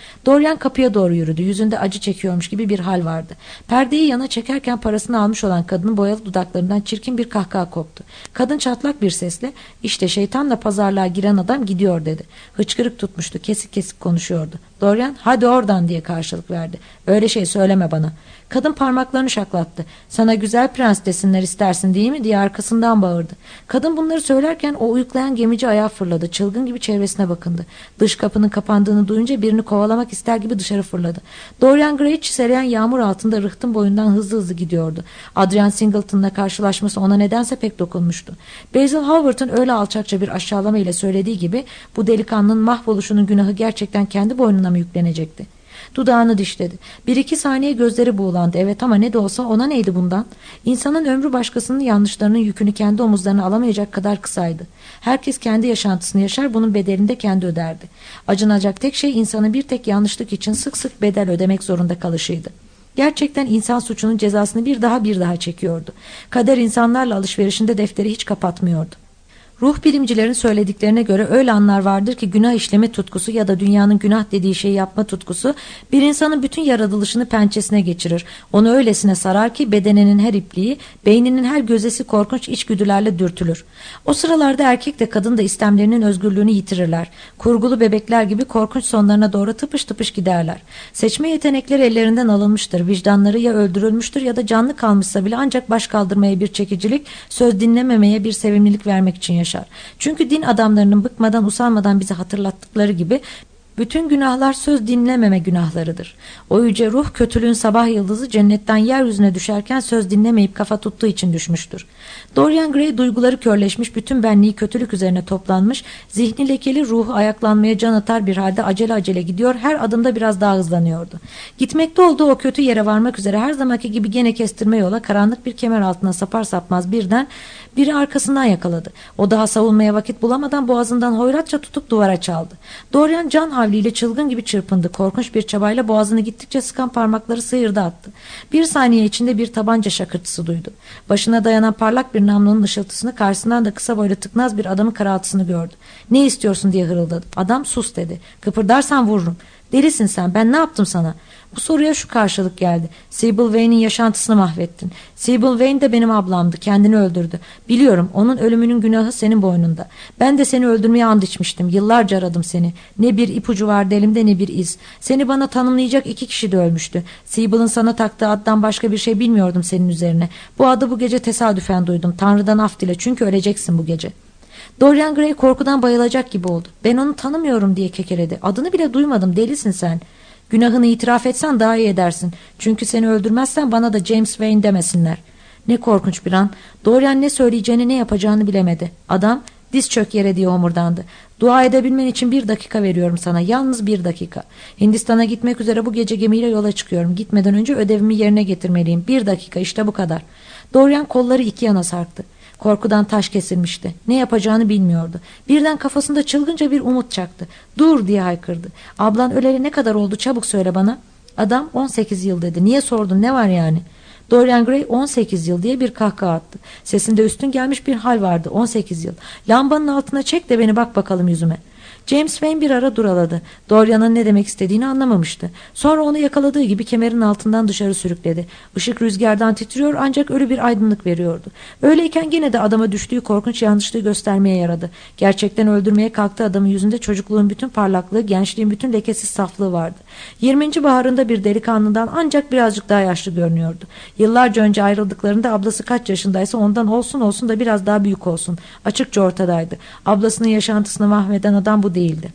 Dorian kapıya doğru yürüdü. Yüzünde acı çekiyormuş gibi bir hal vardı. Perdeyi yana çekerken parasını almış olan kadının boyalı dudaklarından çirkin bir kahkaha koptu. Kadın çatlak bir sesle "İşte şeytanla pazarlığa giren adam gidiyor" dedi. Hıçkırık tutmuştu. Kesik kesik konuşuyordu. Dorian "Hadi oradan" diye karşılık verdi. "Öyle şey söyleme bana." Kadın parmaklarını şaklattı. "Sana güzel prens desinler istersin değil mi?" diye arkasından bağırdı. Kadın bunları söylerken o uyuklayan gemici ayağa fırladı. Çılgın gibi çevresine bakındı. Dış kapının kapandığını duyunca birini kovalamak ister gibi dışarı fırladı. Dorian Gray çiseleyen yağmur altında rıhtım boyundan hızlı hızlı gidiyordu. Adrian Singleton'la karşılaşması ona nedense pek dokunmuştu. Basil Hallward'ın öyle alçakça bir aşağılama ile söylediği gibi bu delikanlının mahvoluşunun günahı gerçekten kendi boynuna mı yüklenecekti? Dudağını dişledi. 1-2 saniye gözleri buğulandı. Evet ama ne de olsa ona neydi bundan? İnsanın ömrü başkasının yanlışlarının yükünü kendi omuzlarına alamayacak kadar kısaydı. Herkes kendi yaşantısını yaşar, bunun bedelini de kendi öderdi. Acınacak tek şey insanın bir tek yanlışlık için sık sık bedel ödemek zorunda kalışıydı. Gerçekten insan suçunun cezasını bir daha çekiyordu. Kader insanlarla alışverişinde defteri hiç kapatmıyordu. Ruh bilimcilerin söylediklerine göre öyle anlar vardır ki günah işleme tutkusu ya da dünyanın günah dediği şeyi yapma tutkusu bir insanın bütün yaratılışını pençesine geçirir. Onu öylesine sarar ki bedeninin her ipliği, beyninin her gözesi korkunç içgüdülerle dürtülür. O sıralarda erkek de kadın da istemlerinin özgürlüğünü yitirirler. Kurgulu bebekler gibi korkunç sonlarına doğru tıpış tıpış giderler. Seçme yetenekleri ellerinden alınmıştır. Vicdanları ya öldürülmüştür ya da canlı kalmışsa bile ancak baş kaldırmaya bir çekicilik, söz dinlememeye bir sevimlilik vermek için yaşar. Çünkü din adamlarının bıkmadan usanmadan bize hatırlattıkları gibi bütün günahlar söz dinlememe günahlarıdır. O yüce ruh kötülüğün sabah yıldızı cennetten yeryüzüne düşerken söz dinlemeyip kafa tuttuğu için düşmüştür. Dorian Gray duyguları körleşmiş, bütün benliği kötülük üzerine toplanmış, zihni lekeli ruhu ayaklanmaya can atar bir halde acele acele gidiyor, her adımda biraz daha hızlanıyordu. Gitmekte olduğu o kötü yere varmak üzere her zamanki gibi gene kestirme yola karanlık bir kemer altına sapar sapmaz birden biri arkasından yakaladı. O daha savunmaya vakit bulamadan boğazından hoyratça tutup duvara çaldı. Dorian can havliyle çılgın gibi çırpındı. Korkunç bir çabayla boğazını gittikçe sıkan parmakları sıyırdı attı. Bir saniye içinde bir tabanca şakırtısı duydu. Başına dayanan parlak bir namlunun ışıltısını, karşısından da kısa boylu tıknaz bir adamın karaltısını gördü. "Ne istiyorsun?" diye hırıldadı. Adam "Sus" dedi. "Kıpırdarsan vururum." "Delisin sen, ben ne yaptım sana?" Bu soruya şu karşılık geldi: "Sybil Vane'in yaşantısını mahvettin. Sybil Vane de benim ablamdı, kendini öldürdü. Biliyorum, onun ölümünün günahı senin boynunda. Ben de seni öldürmeye and içmiştim, yıllarca aradım seni. Ne bir ipucu vardı elimde ne bir iz. Seni bana tanımlayacak 2 kişi de ölmüştü. Sybil'in sana taktığı addan başka bir şey bilmiyordum senin üzerine. Bu adı bu gece tesadüfen duydum. Tanrı'dan af dile, çünkü öleceksin bu gece." Dorian Gray korkudan bayılacak gibi oldu. "Ben onu tanımıyorum" diye kekeledi. "Adını bile duymadım, delisin sen. Günahını itiraf etsen daha iyi edersin. Çünkü seni öldürmezsen bana da James Wayne demesinler." Ne korkunç bir an. Dorian ne söyleyeceğini ne yapacağını bilemedi. Adam "Diz çök yere" diye homurdandı. "Dua edebilmen için 1 dakika veriyorum sana. Yalnız 1 dakika. Hindistan'a gitmek üzere bu gece gemiyle yola çıkıyorum. Gitmeden önce ödevimi yerine getirmeliyim. 1 dakika, işte bu kadar." Dorian kolları 2 yana sarktı. Korkudan taş kesilmişti. Ne yapacağını bilmiyordu. Birden kafasında çılgınca bir umut çaktı. "Dur!" diye haykırdı. "Ablan öleli ne kadar oldu, çabuk söyle bana." Adam 18 yıl dedi. "Niye sordun, ne var yani?" Dorian Gray 18 yıl diye bir kahkaha attı. Sesinde üstün gelmiş bir hal vardı. 18 yıl. "Lambanın altına çek de beni bak bakalım yüzüme." James Wayne bir ara duraladı. Dorian'ın ne demek istediğini anlamamıştı. Sonra onu yakaladığı gibi kemerin altından dışarı sürükledi. Işık rüzgardan titriyor ancak ölü bir aydınlık veriyordu. Öyleyken gene de adama düştüğü korkunç yanlışlığı göstermeye yaradı. Gerçekten öldürmeye kalktığı adamın yüzünde çocukluğun bütün parlaklığı, gençliğin bütün lekesiz saflığı vardı. 20. baharında bir delikanlıdan ancak birazcık daha yaşlı görünüyordu. Yıllarca önce ayrıldıklarında ablası kaç yaşındaysa ondan olsun da biraz daha büyük olsun. Açıkça ortadaydı. Ablasının yaşantısını mahveden adam bu değildi.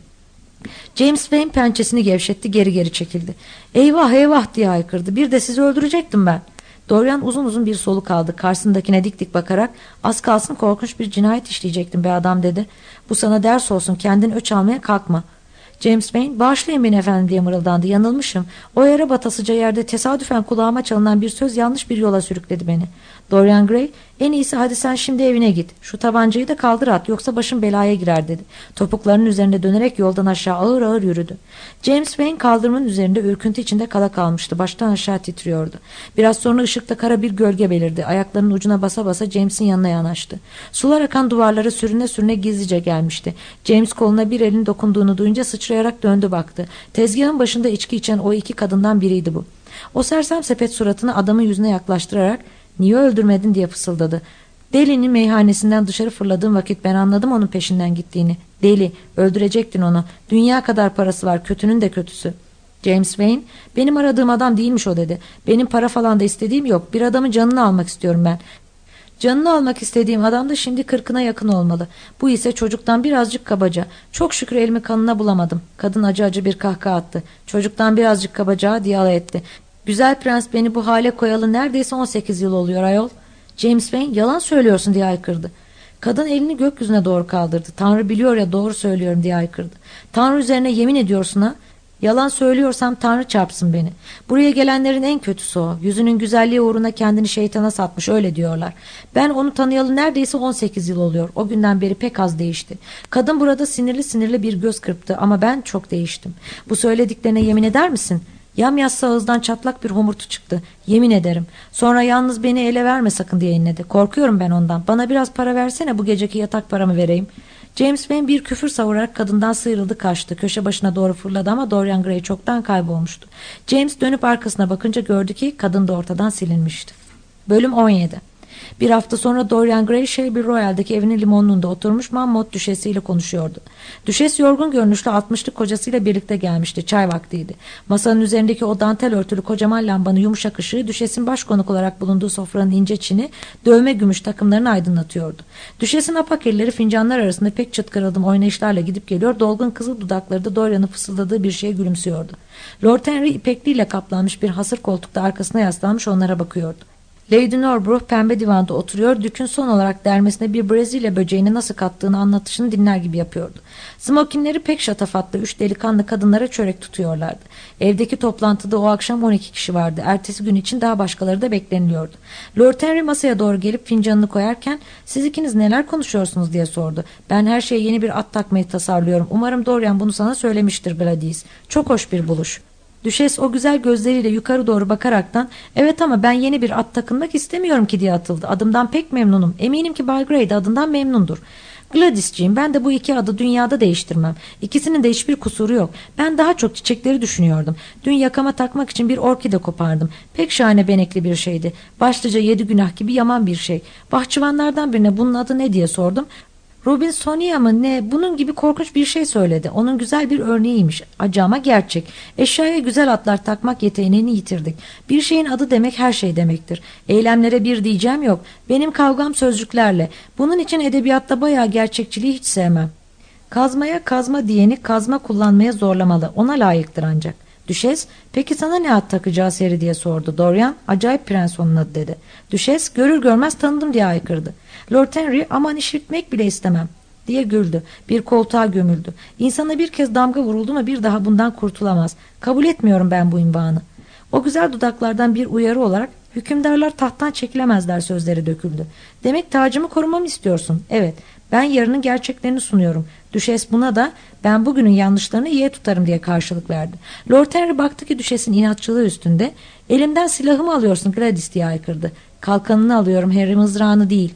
James Wayne pençesini gevşetti, geri çekildi. "Eyvah eyvah!" diye haykırdı. "Bir de sizi öldürecektim ben." Dorian uzun uzun bir soluk aldı. Karşısındakine dik dik bakarak "Az kalsın korkunç bir cinayet işleyecektim be adam" dedi. "Bu sana ders olsun, kendin öç almaya kalkma." James Wayne "Bağışlayın beni efendim" diye mırıldandı. "Yanılmışım. O yere batasıca yerde tesadüfen kulağıma çalınan bir söz yanlış bir yola sürükledi beni." Dorian Gray En iyisi hadi sen şimdi evine git. Şu tabancayı da kaldır at yoksa başın belaya girer dedi. Topuklarının üzerinde dönerek yoldan aşağı ağır ağır yürüdü. James Wayne kaldırımın üzerinde ürküntü içinde kala kalmıştı. Baştan aşağı titriyordu. Biraz sonra ışıkta kara bir gölge belirdi. Ayaklarının ucuna basa basa James'in yanına yanaştı. Sular akan duvarlara sürüne sürüne gizlice gelmişti. James koluna bir elin dokunduğunu duyunca sıçrayarak döndü baktı. Tezgahın başında içki içen o iki kadından biriydi bu. O sersem sepet suratını adamın yüzüne yaklaştırarak "Niye öldürmedin?" diye fısıldadı. "Delinin meyhanesinden dışarı fırladığım vakit ben anladım onun peşinden gittiğini. Deli, öldürecektin onu. Dünya kadar parası var, kötünün de kötüsü." James Wayne, "Benim aradığım adam değilmiş o," dedi. "Benim para falan da istediğim yok. Bir adamın canını almak istiyorum ben. Canını almak istediğim adam da şimdi 40'ına yakın olmalı. Bu ise çocuktan birazcık kabaca. Çok şükür elimi kanına bulamadım." Kadın acı acı bir kahkaha attı. "Çocuktan birazcık kabaca," diye alay etti. "Güzel prens beni bu hale koyalı neredeyse 18 yıl oluyor ayol." James Wayne, "Yalan söylüyorsun," diye haykırdı. Kadın elini gökyüzüne doğru kaldırdı. "Tanrı biliyor ya doğru söylüyorum," diye haykırdı. "Tanrı üzerine yemin ediyorsun ha?" "Yalan söylüyorsam Tanrı çarpsın beni. Buraya gelenlerin en kötüsü o. Yüzünün güzelliği uğruna kendini şeytana satmış, öyle diyorlar. Ben onu tanıyalı neredeyse 18 yıl oluyor. O günden beri pek az değişti." Kadın burada sinirli sinirli bir göz kırptı. "Ama ben çok değiştim. Bu söylediklerine yemin eder misin?" Yamyassı ağızdan çatlak bir homurtu çıktı. "Yemin ederim." "Sonra yalnız beni ele verme sakın," diye inledi. "Korkuyorum ben ondan. Bana biraz para versene, bu geceki yatak paramı vereyim." James Wayne bir küfür savurarak kadından sıyrıldı, kaçtı. Köşe başına doğru fırladı ama Dorian Gray çoktan kaybolmuştu. James dönüp arkasına bakınca gördü ki kadın da ortadan silinmişti. Bölüm 17. Bir hafta sonra Dorian Gray Shelby Royal'deki evinin limonluğunda oturmuş Monmouth düşesiyle konuşuyordu. Düşes yorgun görünüşlü 60'lık kocasıyla birlikte gelmişti. Çay vaktiydi. Masanın üzerindeki o dantel örtülü kocaman lambanın yumuşak ışığı Düşes'in başkonuk olarak bulunduğu sofranın ince çini, dövme gümüş takımlarını aydınlatıyordu. Düşes'in apak elleri fincanlar arasında pek çıtkırıldım oynayışlarla gidip geliyor, dolgun kızıl dudakları da Dorian'ın fısıldadığı bir şeye gülümsüyordu. Lord Henry ipekliyle kaplanmış bir hasır koltukta arkasına yaslanmış onlara bakıyordu. Lady Norborough pembe divanda oturuyor, Dük'ün son olarak dermesine bir Brezilya böceğini nasıl kattığını anlatışını dinler gibi yapıyordu. Smokinleri pek şatafatlı 3 delikanlı kadınlara çörek tutuyorlardı. Evdeki toplantıda o akşam 12 kişi vardı. Ertesi gün için daha başkaları da bekleniliyordu. Lord Henry masaya doğru gelip fincanını koyarken "Siz ikiniz neler konuşuyorsunuz?" diye sordu. "Ben her şeye yeni bir at takmayı tasarlıyorum. Umarım Dorian bunu sana söylemiştir Gladys. Çok hoş bir buluş." Düşes o güzel gözleriyle yukarı doğru bakaraktan "Evet ama ben yeni bir at takınmak istemiyorum ki," diye atıldı. "Adımdan pek memnunum. Eminim ki Bay Gray de adından memnundur." "Gladys'ciğim, ben de bu iki adı dünyada değiştirmem. İkisinin de hiçbir kusuru yok. Ben daha çok çiçekleri düşünüyordum. Dün yakama takmak için bir orkide kopardım. Pek şahane benekli bir şeydi. Başlıca 7 günah gibi yaman bir şey. Bahçıvanlardan birine bunun adı ne diye sordum. Robinsonia mı ne, bunun gibi korkunç bir şey söyledi. Onun güzel bir örneğiymiş. Acı ama gerçek. Eşyaya güzel adlar takmak yeteneğini yitirdik. Bir şeyin adı demek her şey demektir. Eylemlere bir diyeceğim yok. Benim kavgam sözcüklerle. Bunun için edebiyatta bayağı gerçekçiliği hiç sevmem. Kazmaya kazma diyeni kazma kullanmaya zorlamalı. Ona layıktır ancak. Düşes, "Peki sana ne ad takacağız Harry?" diye sordu. Dorian, "Acayip prens onun adı," dedi. Düşes, "Görür görmez tanıdım," diye haykırdı. Lord Henry, "Aman işitmek bile istemem," diye güldü. Bir koltuğa gömüldü. "İnsana bir kez damga vuruldu mu bir daha bundan kurtulamaz. Kabul etmiyorum ben bu unvanı." O güzel dudaklardan bir uyarı olarak "Hükümdarlar tahttan çekilemezler," sözleri döküldü. "Demek tacımı korumamı istiyorsun." "Evet, ben yarının gerçeklerini sunuyorum." Düşes buna da "Ben bugünün yanlışlarını iyiye tutarım," diye karşılık verdi. Lord Henry baktı ki Düşes'in inatçılığı üstünde. "Elimden silahımı alıyorsun Gladys," diye haykırdı. "Kalkanını alıyorum Harry, mızrağını değil."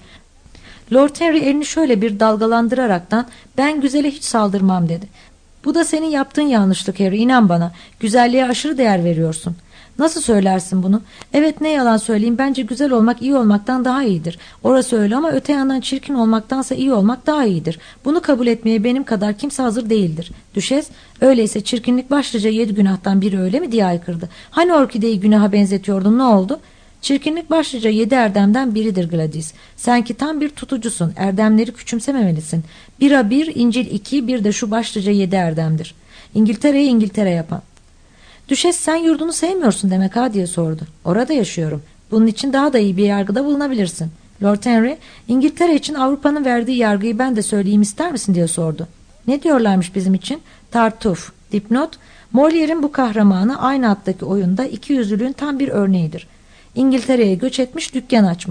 Lord Henry elini şöyle bir dalgalandıraraktan "Ben güzele hiç saldırmam," dedi. "Bu da senin yaptığın yanlışlık Harry, inan bana. Güzelliğe aşırı değer veriyorsun." "Nasıl söylersin bunu?" "Evet, ne yalan söyleyeyim, bence güzel olmak iyi olmaktan daha iyidir. Orası öyle ama öte yandan çirkin olmaktansa iyi olmak daha iyidir. Bunu kabul etmeye benim kadar kimse hazır değildir." Düşes, "Öyleyse çirkinlik başlıca 7 günahtan biri, öyle mi?" diye haykırdı. "Hani orkideyi günaha benzetiyordun, ne oldu?" "Çirkinlik başlıca 7 erdemden biridir Gladys. Sen ki tam bir tutucusun. Erdemleri küçümsememelisin. Bira 1, İncil 2, bir de şu başlıca 7 erdemdir. İngiltere'yi İngiltere yapan." "Düşes, sen yurdunu sevmiyorsun demek ha?" diye sordu. "Orada yaşıyorum. Bunun için daha da iyi bir yargıda bulunabilirsin." Lord Henry, "İngiltere için Avrupa'nın verdiği yargıyı ben de söyleyeyim ister misin?" diye sordu. "Ne diyorlarmış bizim için?" "Tartuf." Dipnot, Molière'in bu kahramanı aynı addaki oyunda ikiyüzlülüğün tam bir örneğidir. İngiltere'ye göç etmiş, dükkan açmış.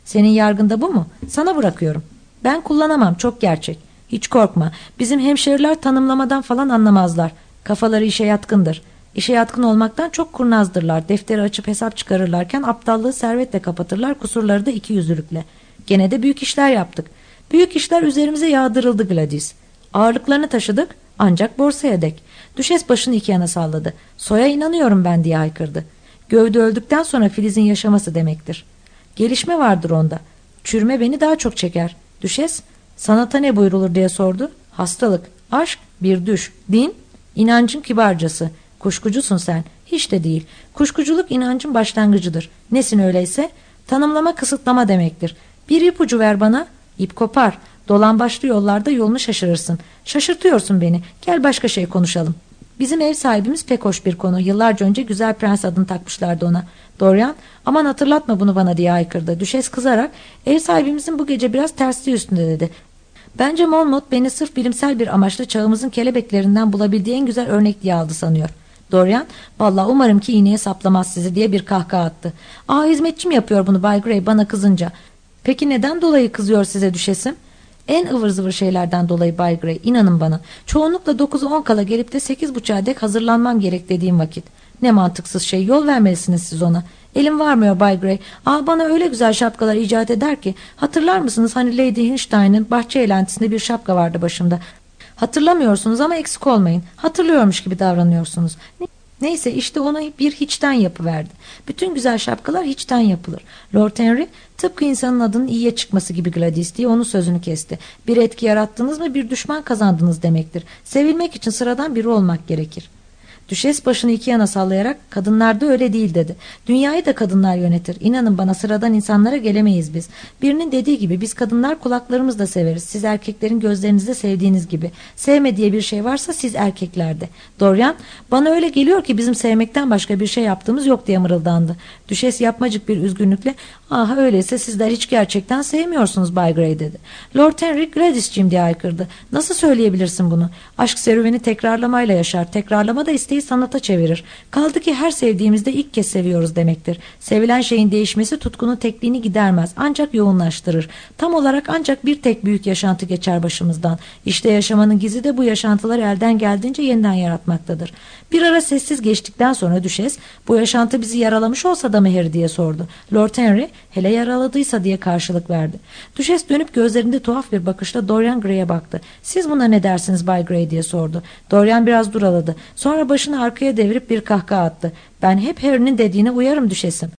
Senin yargında bu mu? Sana bırakıyorum. Ben kullanamam, çok gerçek. Hiç korkma. Bizim hemşeriler tanımlamadan falan anlamazlar. Kafaları işe yatkındır. İşe yatkın olmaktan çok kurnazdırlar. Defteri açıp hesap çıkarırlarken aptallığı servetle kapatırlar, kusurları da ikiyüzlülükle. Gene de büyük işler yaptık. Büyük işler üzerimize yağdırıldı Gladys. Ağırlıklarını taşıdık ancak borsaya dek. Düşes başını iki yana salladı. Soya inanıyorum ben diye haykırdı. Gövde öldükten sonra filizin yaşaması demektir. Gelişme vardır onda. Çürüme beni daha çok çeker. Düşes, sanata ne buyrulur diye sordu. Hastalık, aşk, bir düş, din, inancın kibarcası. Kuşkucusun sen. Hiç de değil. Kuşkuculuk inancın başlangıcıdır. Nesin öyleyse? Tanımlama kısıtlama demektir. Bir ipucu ver bana. İp kopar. Dolambaçlı yollarda yolunu şaşırırsın. Şaşırtıyorsun beni. Gel başka şey konuşalım. Bizim ev sahibimiz pek hoş bir konu. Yıllarca önce Güzel Prens adını takmışlardı ona. Dorian, aman hatırlatma bunu bana diye haykırdı. Düşes kızarak, ev sahibimizin bu gece biraz tersliği üstünde dedi. Bence Monmouth beni sırf bilimsel bir amaçla çağımızın kelebeklerinden bulabildiği en güzel örnek diye aldı sanıyor. Dorian, vallahi umarım ki iğneye saplamaz sizi diye bir kahkaha attı. Aa, hizmetçim yapıyor bunu Bay Grey bana kızınca. Peki neden dolayı kızıyor size düşesim? En ıvır zıvır şeylerden dolayı Bay Grey, inanın bana. Çoğunlukla 9'u 10 kala gelip de 8.30'a dek hazırlanmam gerek dediğim vakit. Ne mantıksız şey, yol vermelisiniz siz ona. Elim varmıyor Bay Grey. Aa, bana öyle güzel şapkalar icat eder ki. Hatırlar mısınız hani Lady Hinstein'ın bahçe eğlentisinde bir şapka vardı başımda. Hatırlamıyorsunuz ama eksik olmayın. Hatırlıyormuş gibi davranıyorsunuz. Neyse işte ona bir hiçten yapıverdi. Bütün güzel şapkalar hiçten yapılır. Lord Henry tıpkı insanın adının iyiye çıkması gibi Gladys diye onun sözünü kesti. Bir etki yarattınız mı bir düşman kazandınız demektir. Sevilmek için sıradan biri olmak gerekir. Düşes başını iki yana sallayarak kadınlar da öyle değil dedi. Dünyayı da kadınlar yönetir. İnanın bana sıradan insanlara gelemeyiz biz. Birinin dediği gibi biz kadınlar kulaklarımızla severiz. Siz erkeklerin gözlerinizde sevdiğiniz gibi. Sevme diye bir şey varsa siz erkeklerde. Dorian, bana öyle geliyor ki bizim sevmekten başka bir şey yaptığımız yok diye mırıldandı. Düşes yapmacık bir üzgünlükle ah öyleyse sizler hiç gerçekten sevmiyorsunuz Bay Grey dedi. Lord Henry Gladys'ciğim diye haykırdı. Nasıl söyleyebilirsin bunu? Aşk serüveni tekrarlamayla yaşar. Tekrarlama da isteği sanata çevirir. Kaldı ki her sevdiğimizde ilk kez seviyoruz demektir. Sevilen şeyin değişmesi tutkunun tekliğini gidermez. Ancak yoğunlaştırır. Tam olarak ancak bir tek büyük yaşantı geçer başımızdan. İşte yaşamanın gizi de bu yaşantıları elden geldiğince yeniden yaratmaktadır. Bir ara sessiz geçtikten sonra Düşes, bu yaşantı bizi yaralamış olsa da mı Harry diye sordu. Lord Henry, hele yaraladıysa diye karşılık verdi. Düşes dönüp gözlerinde tuhaf bir bakışla Dorian Gray'e baktı. Siz buna ne dersiniz Bay Grey diye sordu. Dorian biraz duraladı. Sonra başını arkaya devirip bir kahkaha attı. Ben hep Harry'nin dediğine uyarım düşesim.